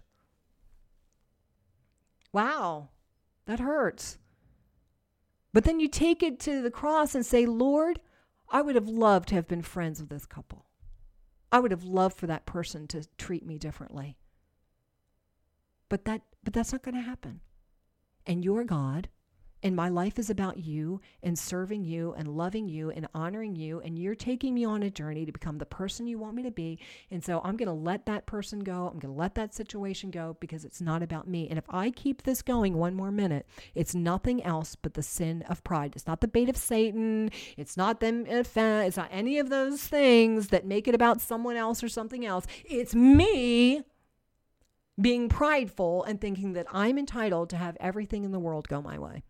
Wow, that hurts. But then you take it to the cross and say, Lord, I would have loved to have been friends with this couple. I would have loved for that person to treat me differently. But that's not going to happen. And you're God, and my life is about you and serving you and loving you and honoring you, and you're taking me on a journey to become the person you want me to be. And so I'm going to let that person go. I'm going to let that situation go because it's not about me. And if I keep this going one more minute, it's nothing else but the sin of pride. It's not the bait of Satan. It's not them. It's not any of those things that make it about someone else or something else. It's me being prideful and thinking that I'm entitled to have everything in the world go my way.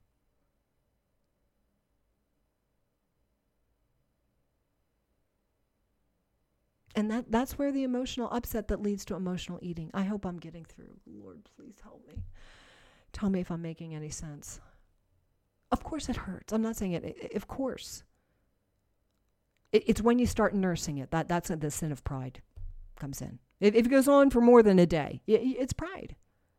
And that's where the emotional upset that leads to emotional eating. I hope I'm getting through. Lord, please help me. Tell me if I'm making any sense. Of course it hurts. I'm not saying it. Of course. It's when you start nursing it. That's when the sin of pride comes in. If it goes on for more than a day, it's pride.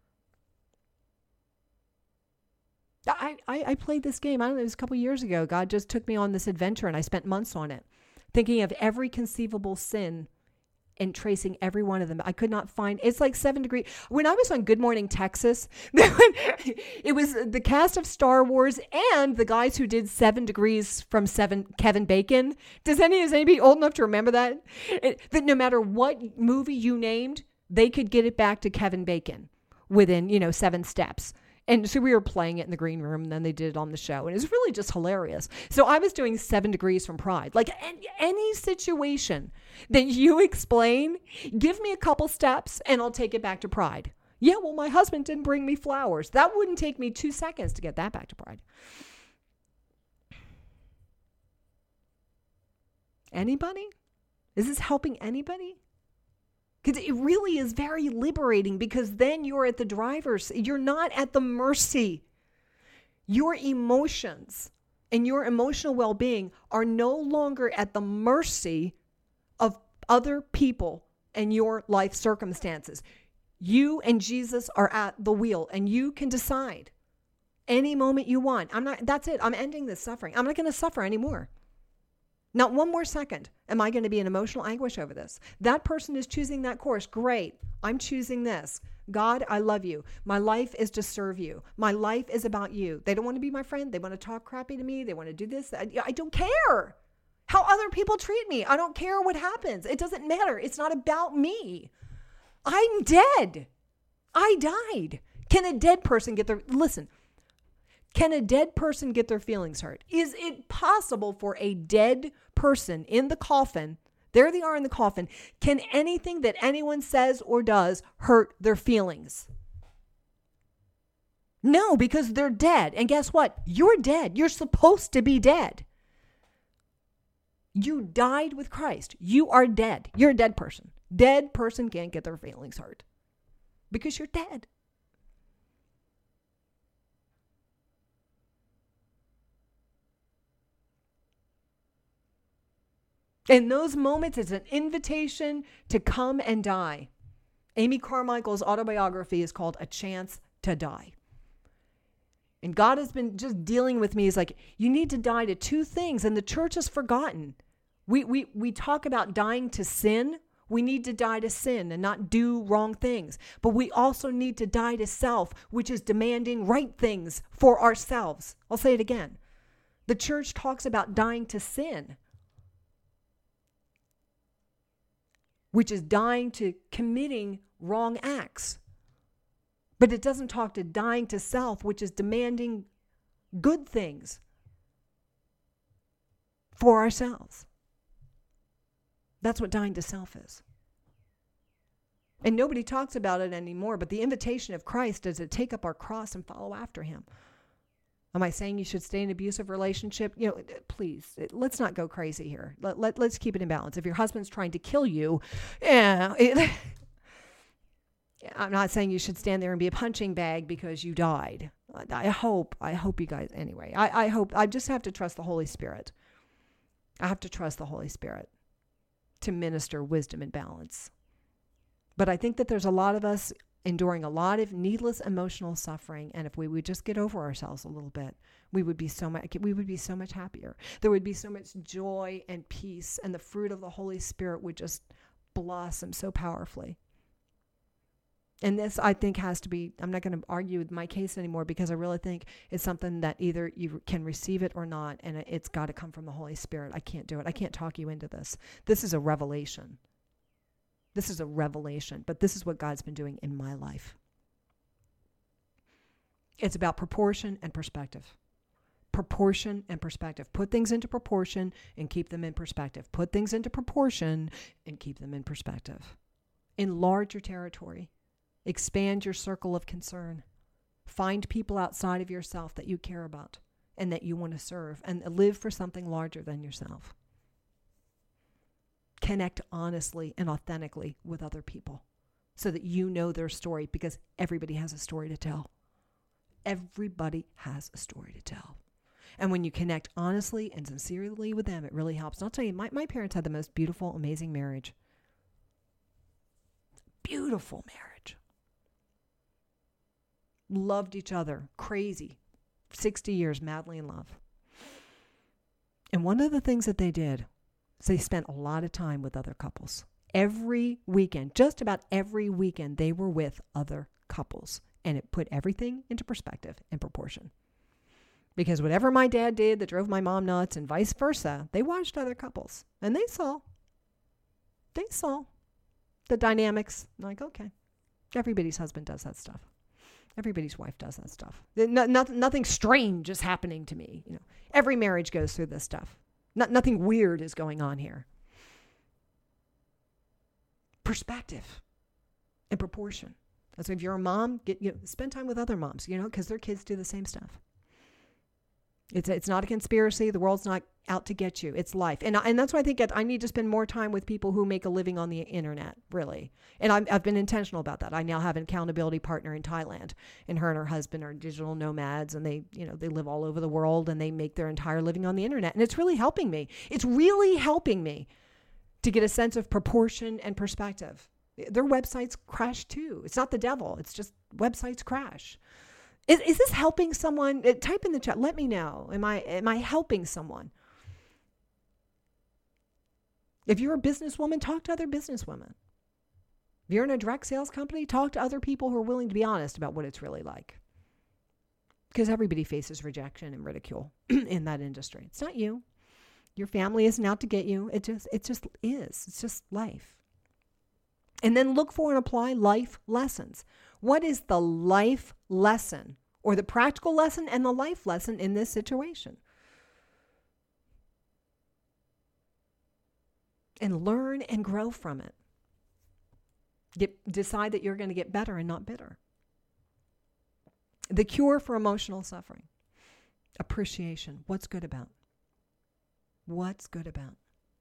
I played this game. I don't know, it was a couple years ago. God just took me on this adventure and I spent months on it, thinking of every conceivable sin and tracing every one of them. I could not find, it's like 7 Degrees. When I was on Good Morning Texas, it was the cast of Star Wars and the guys who did 7 Degrees from Kevin Bacon. Is anybody old enough to remember that? That no matter what movie you named, they could get it back to Kevin Bacon within, 7 steps. And so we were playing it in the green room, and then they did it on the show. And it was really just hilarious. So I was doing 7 Degrees from Pride. Like any situation that you explain, give me a couple steps, and I'll take it back to Pride. Yeah, well, my husband didn't bring me flowers. That wouldn't take me 2 seconds to get that back to Pride. Anybody? Is this helping anybody? Because it really is very liberating, because then you're at the driver's, you're not at the mercy. Your emotions and your emotional well-being are no longer at the mercy of other people and your life circumstances. You and Jesus are at the wheel, and you can decide any moment you want. That's it. I'm ending this suffering. I'm not going to suffer anymore. Not one more second am I going to be in emotional anguish over this. That person is choosing that course. Great. I'm choosing this. God, I love you. My life is to serve you. My life is about you. They don't want to be my friend. They want to talk crappy to me. They want to do this. I don't care how other people treat me. I don't care what happens. It doesn't matter. It's not about me. I'm dead. I died. Can a dead person get Can a dead person get their feelings hurt? Is it possible for a dead person in the coffin, there they are in the coffin, can anything that anyone says or does hurt their feelings? No, because they're dead. And guess what? You're dead. You're supposed to be dead. You died with Christ. You are dead. You're a dead person. Dead person can't get their feelings hurt because you're dead. In those moments, it's an invitation to come and die. Amy Carmichael's autobiography is called A Chance to Die. And God has been just dealing with me. He's like, you need to die to 2 things. And the church has forgotten. We talk about dying to sin. We need to die to sin and not do wrong things. But we also need to die to self, which is demanding right things for ourselves. I'll say it again. The church talks about dying to sin, which is dying to committing wrong acts. But it doesn't talk to dying to self, which is demanding good things for ourselves. That's what dying to self is. And nobody talks about it anymore, but the invitation of Christ is to take up our cross and follow after him. Am I saying you should stay in an abusive relationship? Please, let's not go crazy here. Let's keep it in balance. If your husband's trying to kill you, I'm not saying you should stand there and be a punching bag because you died. I hope you guys, anyway, I just have to trust the Holy Spirit. I have to trust the Holy Spirit to minister wisdom and balance. But I think that there's a lot of us enduring a lot of needless emotional suffering, and if we would just get over ourselves a little bit, we would be so much happier. There would be so much joy and peace, and the fruit of the Holy Spirit would just blossom so powerfully. And this, I think, has to be, I'm not going to argue with my case anymore, because I really think it's something that either you can receive it or not, and it's got to come from the Holy Spirit. I can't do it. I can't talk you into this. This is a revelation. This is a revelation, but this is what God's been doing in my life. It's about proportion and perspective. Proportion and perspective. Put things into proportion and keep them in perspective. Put things into proportion and keep them in perspective. Enlarge your territory. Expand your circle of concern. Find people outside of yourself that you care about and that you want to serve, and live for something larger than yourself. Connect honestly and authentically with other people so that you know their story, because everybody has a story to tell. Everybody has a story to tell. And when you connect honestly and sincerely with them, it really helps. And I'll tell you, my parents had the most beautiful, amazing marriage. Beautiful marriage. Loved each other. Crazy. 60 years, madly in love. And one of the things that they did is they spent a lot of time with other couples. Every weekend, just about every weekend, they were with other couples. And it put everything into perspective and proportion. Because whatever my dad did that drove my mom nuts and vice versa, they watched other couples. And they saw the dynamics. Like, okay, everybody's husband does that stuff. Everybody's wife does that stuff. Nothing strange is happening to me. Every marriage goes through this stuff. Nothing weird is going on here. Perspective and proportion. So if you're a mom, spend time with other moms, because their kids do the same stuff. It's not a conspiracy. The world's not out to get you. It's life. And that's why I think I need to spend more time with people who make a living on the internet, really. And I've been intentional about that. I now have an accountability partner in Thailand, and her husband are digital nomads, and they live all over the world, and they make their entire living on the internet. And it's really helping me. It's really helping me to get a sense of proportion and perspective. Their websites crash too. It's not the devil. It's just websites crash. Is this helping someone? Type in the chat. Let me know. Am I helping someone? If you're a businesswoman, talk to other businesswomen. If you're in a direct sales company, talk to other people who are willing to be honest about what it's really like. Because everybody faces rejection and ridicule in that industry. It's not you. Your family isn't out to get you. It just is. It's just life. And then look for and apply life lessons. What is the life lesson, or the practical lesson and the life lesson in this situation? And learn and grow from it. Decide that you're going to get better and not bitter. The cure for emotional suffering. Appreciation. What's good about? What's good about?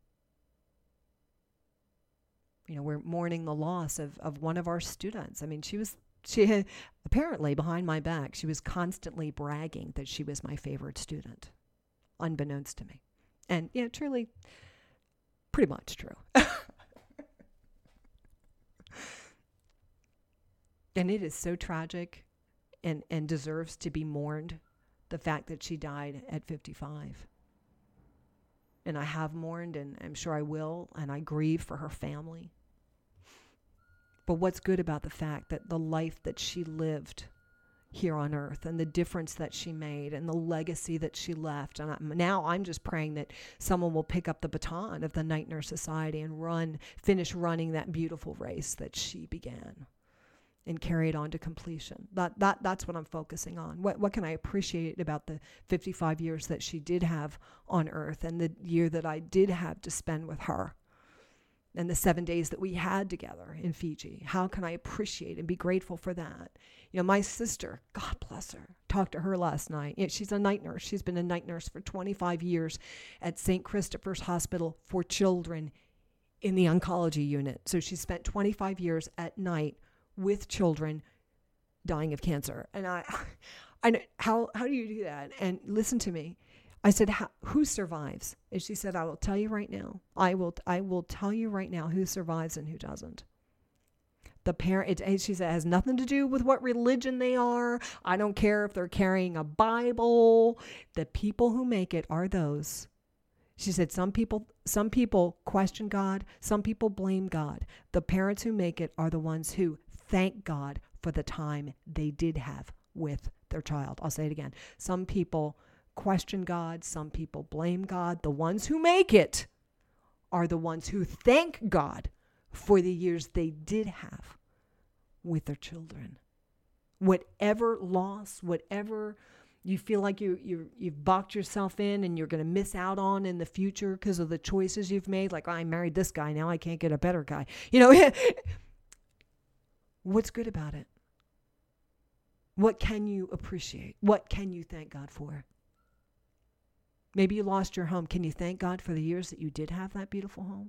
We're mourning the loss of one of our students. I mean, she had, apparently behind my back, she was constantly bragging that she was my favorite student, unbeknownst to me. And truly, pretty much true. And it is so tragic and deserves to be mourned, the fact that she died at 55. And I have mourned, and I'm sure I will, and I grieve for her family. But what's good about the fact that the life that she lived here on earth, and the difference that she made, and the legacy that she left, and now I'm just praying that someone will pick up the baton of the Night Nurse Society and finish running that beautiful race that she began and carry it on to completion. That's what I'm focusing on. What can I appreciate about the 55 years that she did have on earth, and the year that I did have to spend with her, and the 7 days that we had together in Fiji? How can I appreciate and be grateful for that? My sister, God bless her, talked to her last night. She's a night nurse. She's been a night nurse for 25 years at St. Christopher's Hospital for Children in the oncology unit. So she spent 25 years at night with children dying of cancer. And I know, how do you do that? And listen to me. I said, who survives? And she said, I will tell you right now. I will tell you right now who survives and who doesn't. The parent, she said, it has nothing to do with what religion they are. I don't care if they're carrying a Bible. The people who make it are those. She said, some people question God. Some people blame God. The parents who make it are the ones who thank God for the time they did have with their child. I'll say it again. Some people question God. Some people blame God. The ones who make it are the ones who thank God for the years they did have with their children. Whatever loss, whatever you feel like you've boxed yourself in and you're going to miss out on in the future because of the choices you've made, like, I married this guy, now I can't get a better guy. What's good about it? What can you appreciate? What can you thank God for? Maybe you lost your home. Can you thank God for the years that you did have that beautiful home?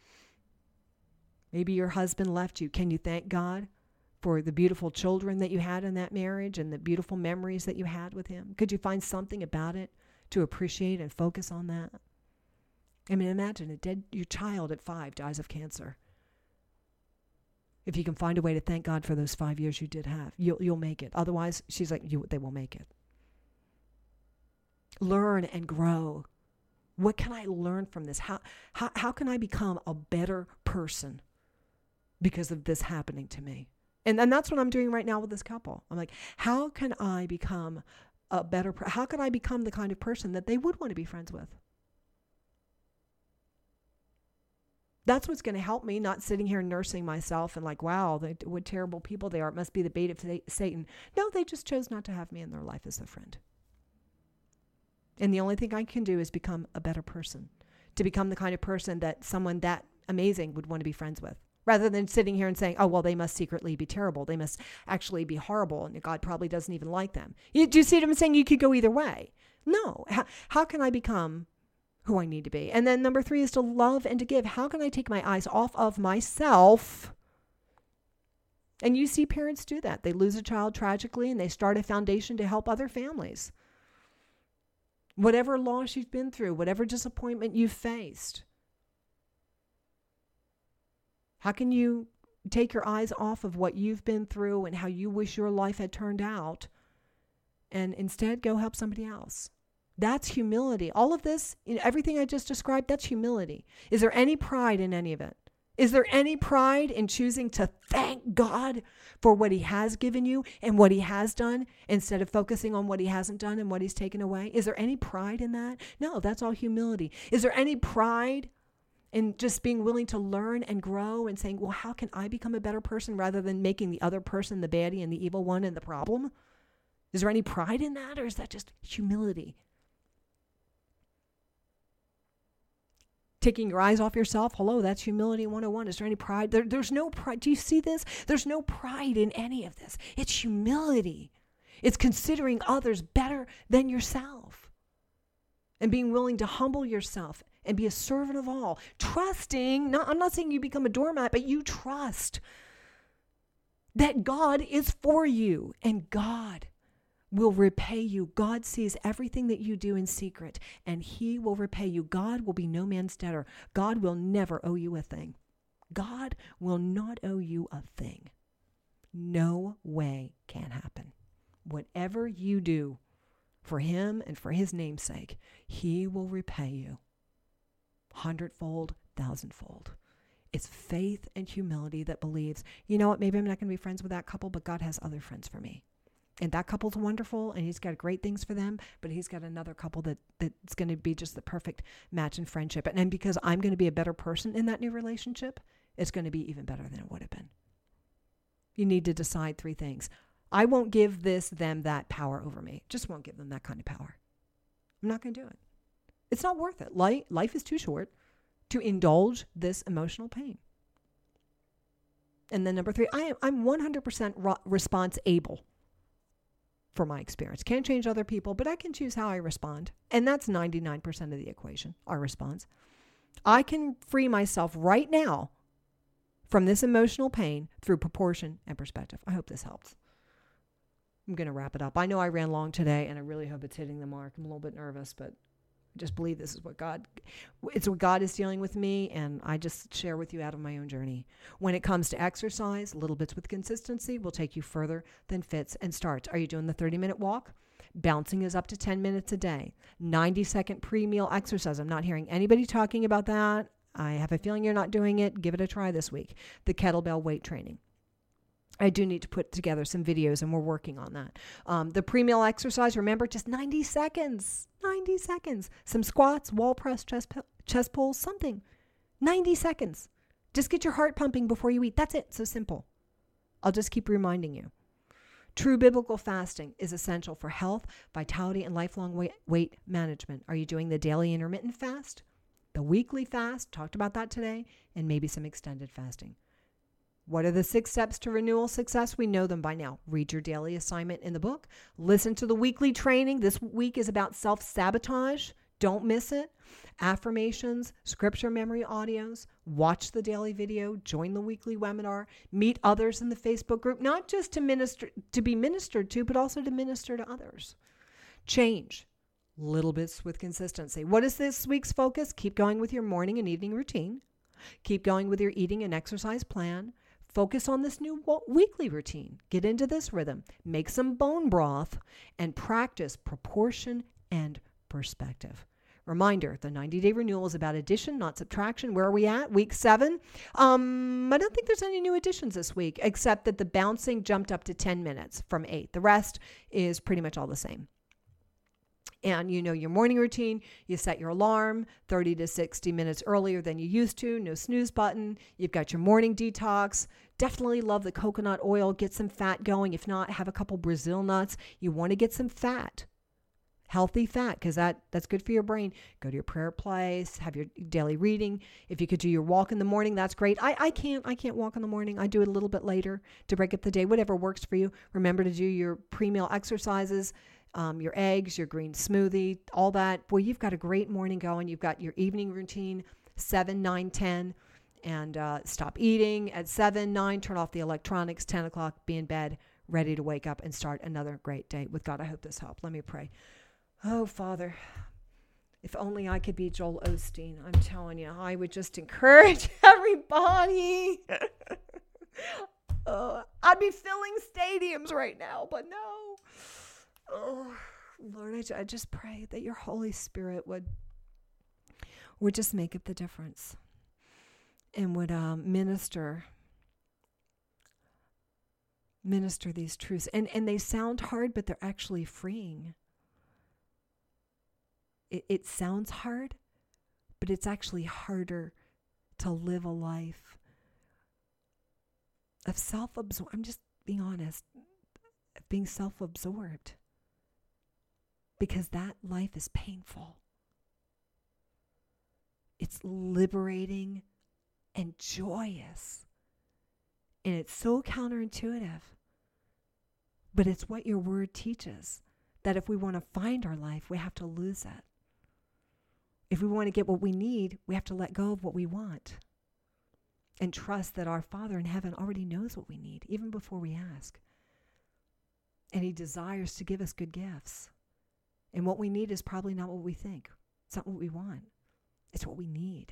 Maybe your husband left you. Can you thank God for the beautiful children that you had in that marriage and the beautiful memories that you had with him? Could you find something about it to appreciate and focus on that? I mean, imagine your child at 5 dies of cancer. If you can find a way to thank God for those 5 years you did have, you'll make it. Otherwise, she's like, they will make it. Learn and grow. What can I learn from this? How can I become a better person because of this happening to me? And that's what I'm doing right now with this couple. I'm like, how can I become a better how can I become the kind of person that they would want to be friends with? That's what's going to help me, not sitting here nursing myself and like, wow, what terrible people they are. It must be the bait of Satan. No, they just chose not to have me in their life as a friend. And the only thing I can do is become a better person, to become the kind of person that someone that amazing would want to be friends with, rather than sitting here and saying, oh, well, they must secretly be terrible. They must actually be horrible, and God probably doesn't even like them. Do you see what I'm saying? You could go either way. No. How can I become who I need to be? And then number 3 is to love and to give. How can I take my eyes off of myself? And you see parents do that. They lose a child tragically, and they start a foundation to help other families. Whatever loss you've been through, whatever disappointment you've faced, how can you take your eyes off of what you've been through and how you wish your life had turned out and instead go help somebody else? That's humility. All of this, everything I just described, that's humility. Is there any pride in any of it? Is there any pride in choosing to thank God for what he has given you and what he has done instead of focusing on what he hasn't done and what he's taken away? Is there any pride in that? No, that's all humility. Is there any pride in just being willing to learn and grow and saying, well, how can I become a better person rather than making the other person the baddie and the evil one and the problem? Is there any pride in that, or is that just humility? Taking your eyes off yourself. Hello, that's humility 101. Is there any pride? There's no pride. Do you see this? There's no pride in any of this. It's humility. It's considering others better than yourself and being willing to humble yourself and be a servant of all. Trusting, I'm not saying you become a doormat, but you trust that God is for you and God will repay you. God sees everything that you do in secret, and he will repay you. God will be no man's debtor. God will never owe you a thing. God will not owe you a thing. No way can happen. Whatever you do for him and for his name's sake, he will repay you 100-fold, 1,000-fold. It's faith and humility that believes, you know what, maybe I'm not going to be friends with that couple, but God has other friends for me. And that couple's wonderful, and he's got great things for them, but he's got another couple that's going to be just the perfect match in friendship. And because I'm going to be a better person in that new relationship, it's going to be even better than it would have been. You need to decide 3 things. I won't give them that power over me. Just won't give them that kind of power. I'm not going to do it. It's not worth it. Life is too short to indulge this emotional pain. And then number 3, I'm 100% response able. For my experience. Can't change other people, but I can choose how I respond. And that's 99% of the equation, our response. I can free myself right now from this emotional pain through proportion and perspective. I hope this helps. I'm going to wrap it up. I know I ran long today, and I really hope it's hitting the mark. I'm a little bit nervous, but I just believe this is it's what God is dealing with me, and I just share with you out of my own journey. When it comes to exercise, little bits with consistency will take you further than fits and starts. Are you doing the 30-minute walk? Bouncing is up to 10 minutes a day. 90-second pre-meal exercise. I'm not hearing anybody talking about that. I have a feeling you're not doing it. Give it a try this week. The kettlebell weight training. I do need to put together some videos, and we're working on that. The pre-meal exercise, remember, just 90 seconds. 90 seconds. Some squats, wall press, chest pulls, something. 90 seconds. Just get your heart pumping before you eat. That's it. So simple. I'll just keep reminding you. True biblical fasting is essential for health, vitality, and lifelong weight management. Are you doing the daily intermittent fast? The weekly fast? Talked about that today. And maybe some extended fasting. What are the 6 steps to renewal success? We know them by now. Read your daily assignment in the book. Listen to the weekly training. This week is about self-sabotage. Don't miss it. Affirmations, scripture memory audios. Watch the daily video. Join the weekly webinar. Meet others in the Facebook group, not just to be ministered to, but also to minister to others. Change. Little bits with consistency. What is this week's focus? Keep going with your morning and evening routine. Keep going with your eating and exercise plan. Focus on this new weekly routine. Get into this rhythm. Make some bone broth and practice proportion and perspective. Reminder, the 90-day renewal is about addition, not subtraction. Where are we at? Week 7. I don't think there's any new additions this week, except that the bouncing jumped up to 10 minutes from 8. The rest is pretty much all the same. And you know your morning routine, you set your alarm 30 to 60 minutes earlier than you used to, no snooze button. You've got your morning detox. Definitely love the coconut oil. Get some fat going. If not, have a couple Brazil nuts. You want to get some fat, healthy fat, because that's good for your brain. Go to your prayer place, have your daily reading. If you could do your walk in the morning, that's great. I can't walk in the morning. I do it a little bit later to break up the day, whatever works for you. Remember to do your pre-meal exercises. Your eggs, your green smoothie, all that. Boy, you've got a great morning going. You've got your evening routine, 7, 9, 10, and stop eating at 7, 9, turn off the electronics, 10 o'clock, be in bed, ready to wake up and start another great day with God. I hope this helped. Let me pray. Oh, Father, if only I could be Joel Osteen. I'm telling you, I would just encourage everybody. I'd be filling stadiums right now, but no. Oh, Lord, I just pray that your Holy Spirit would just make up the difference and would minister these truths. And they sound hard, but they're actually freeing. It sounds hard, but it's actually harder to live a life of self-absorbed. I'm just being honest, being self-absorbed. Because that life is painful. It's liberating and joyous. And it's so counterintuitive. But it's what your word teaches. That if we want to find our life, we have to lose it. If we want to get what we need, we have to let go of what we want. And trust that our Father in heaven already knows what we need, even before we ask. And he desires to give us good gifts. And what we need is probably not what we think. It's not what we want. It's what we need.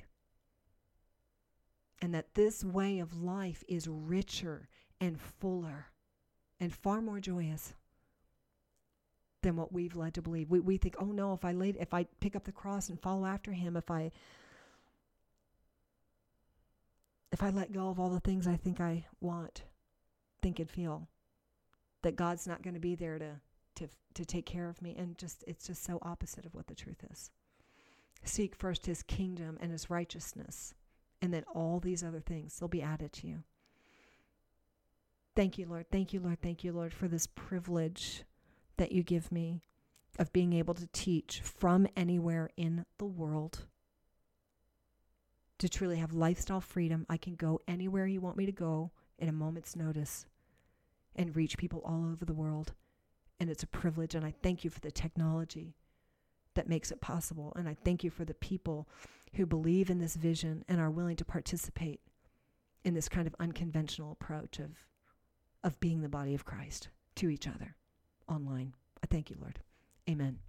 And that this way of life is richer and fuller and far more joyous than what we've led to believe. We think, oh no, if I pick up the cross and follow after him, if I let go of all the things I think I want, think and feel, that God's not going to be there to take care of me. And it's just so opposite of what the truth is. Seek first his kingdom and his righteousness, and then all these other things, they'll be added to you. Thank you, Lord. Thank you, Lord. Thank you, Lord, for this privilege that you give me of being able to teach from anywhere in the world, to truly have lifestyle freedom. I can go anywhere you want me to go in a moment's notice and reach people all over the world. And it's a privilege, and I thank you for the technology that makes it possible. And I thank you for the people who believe in this vision and are willing to participate in this kind of unconventional approach of being the body of Christ to each other online. I thank you, Lord. Amen.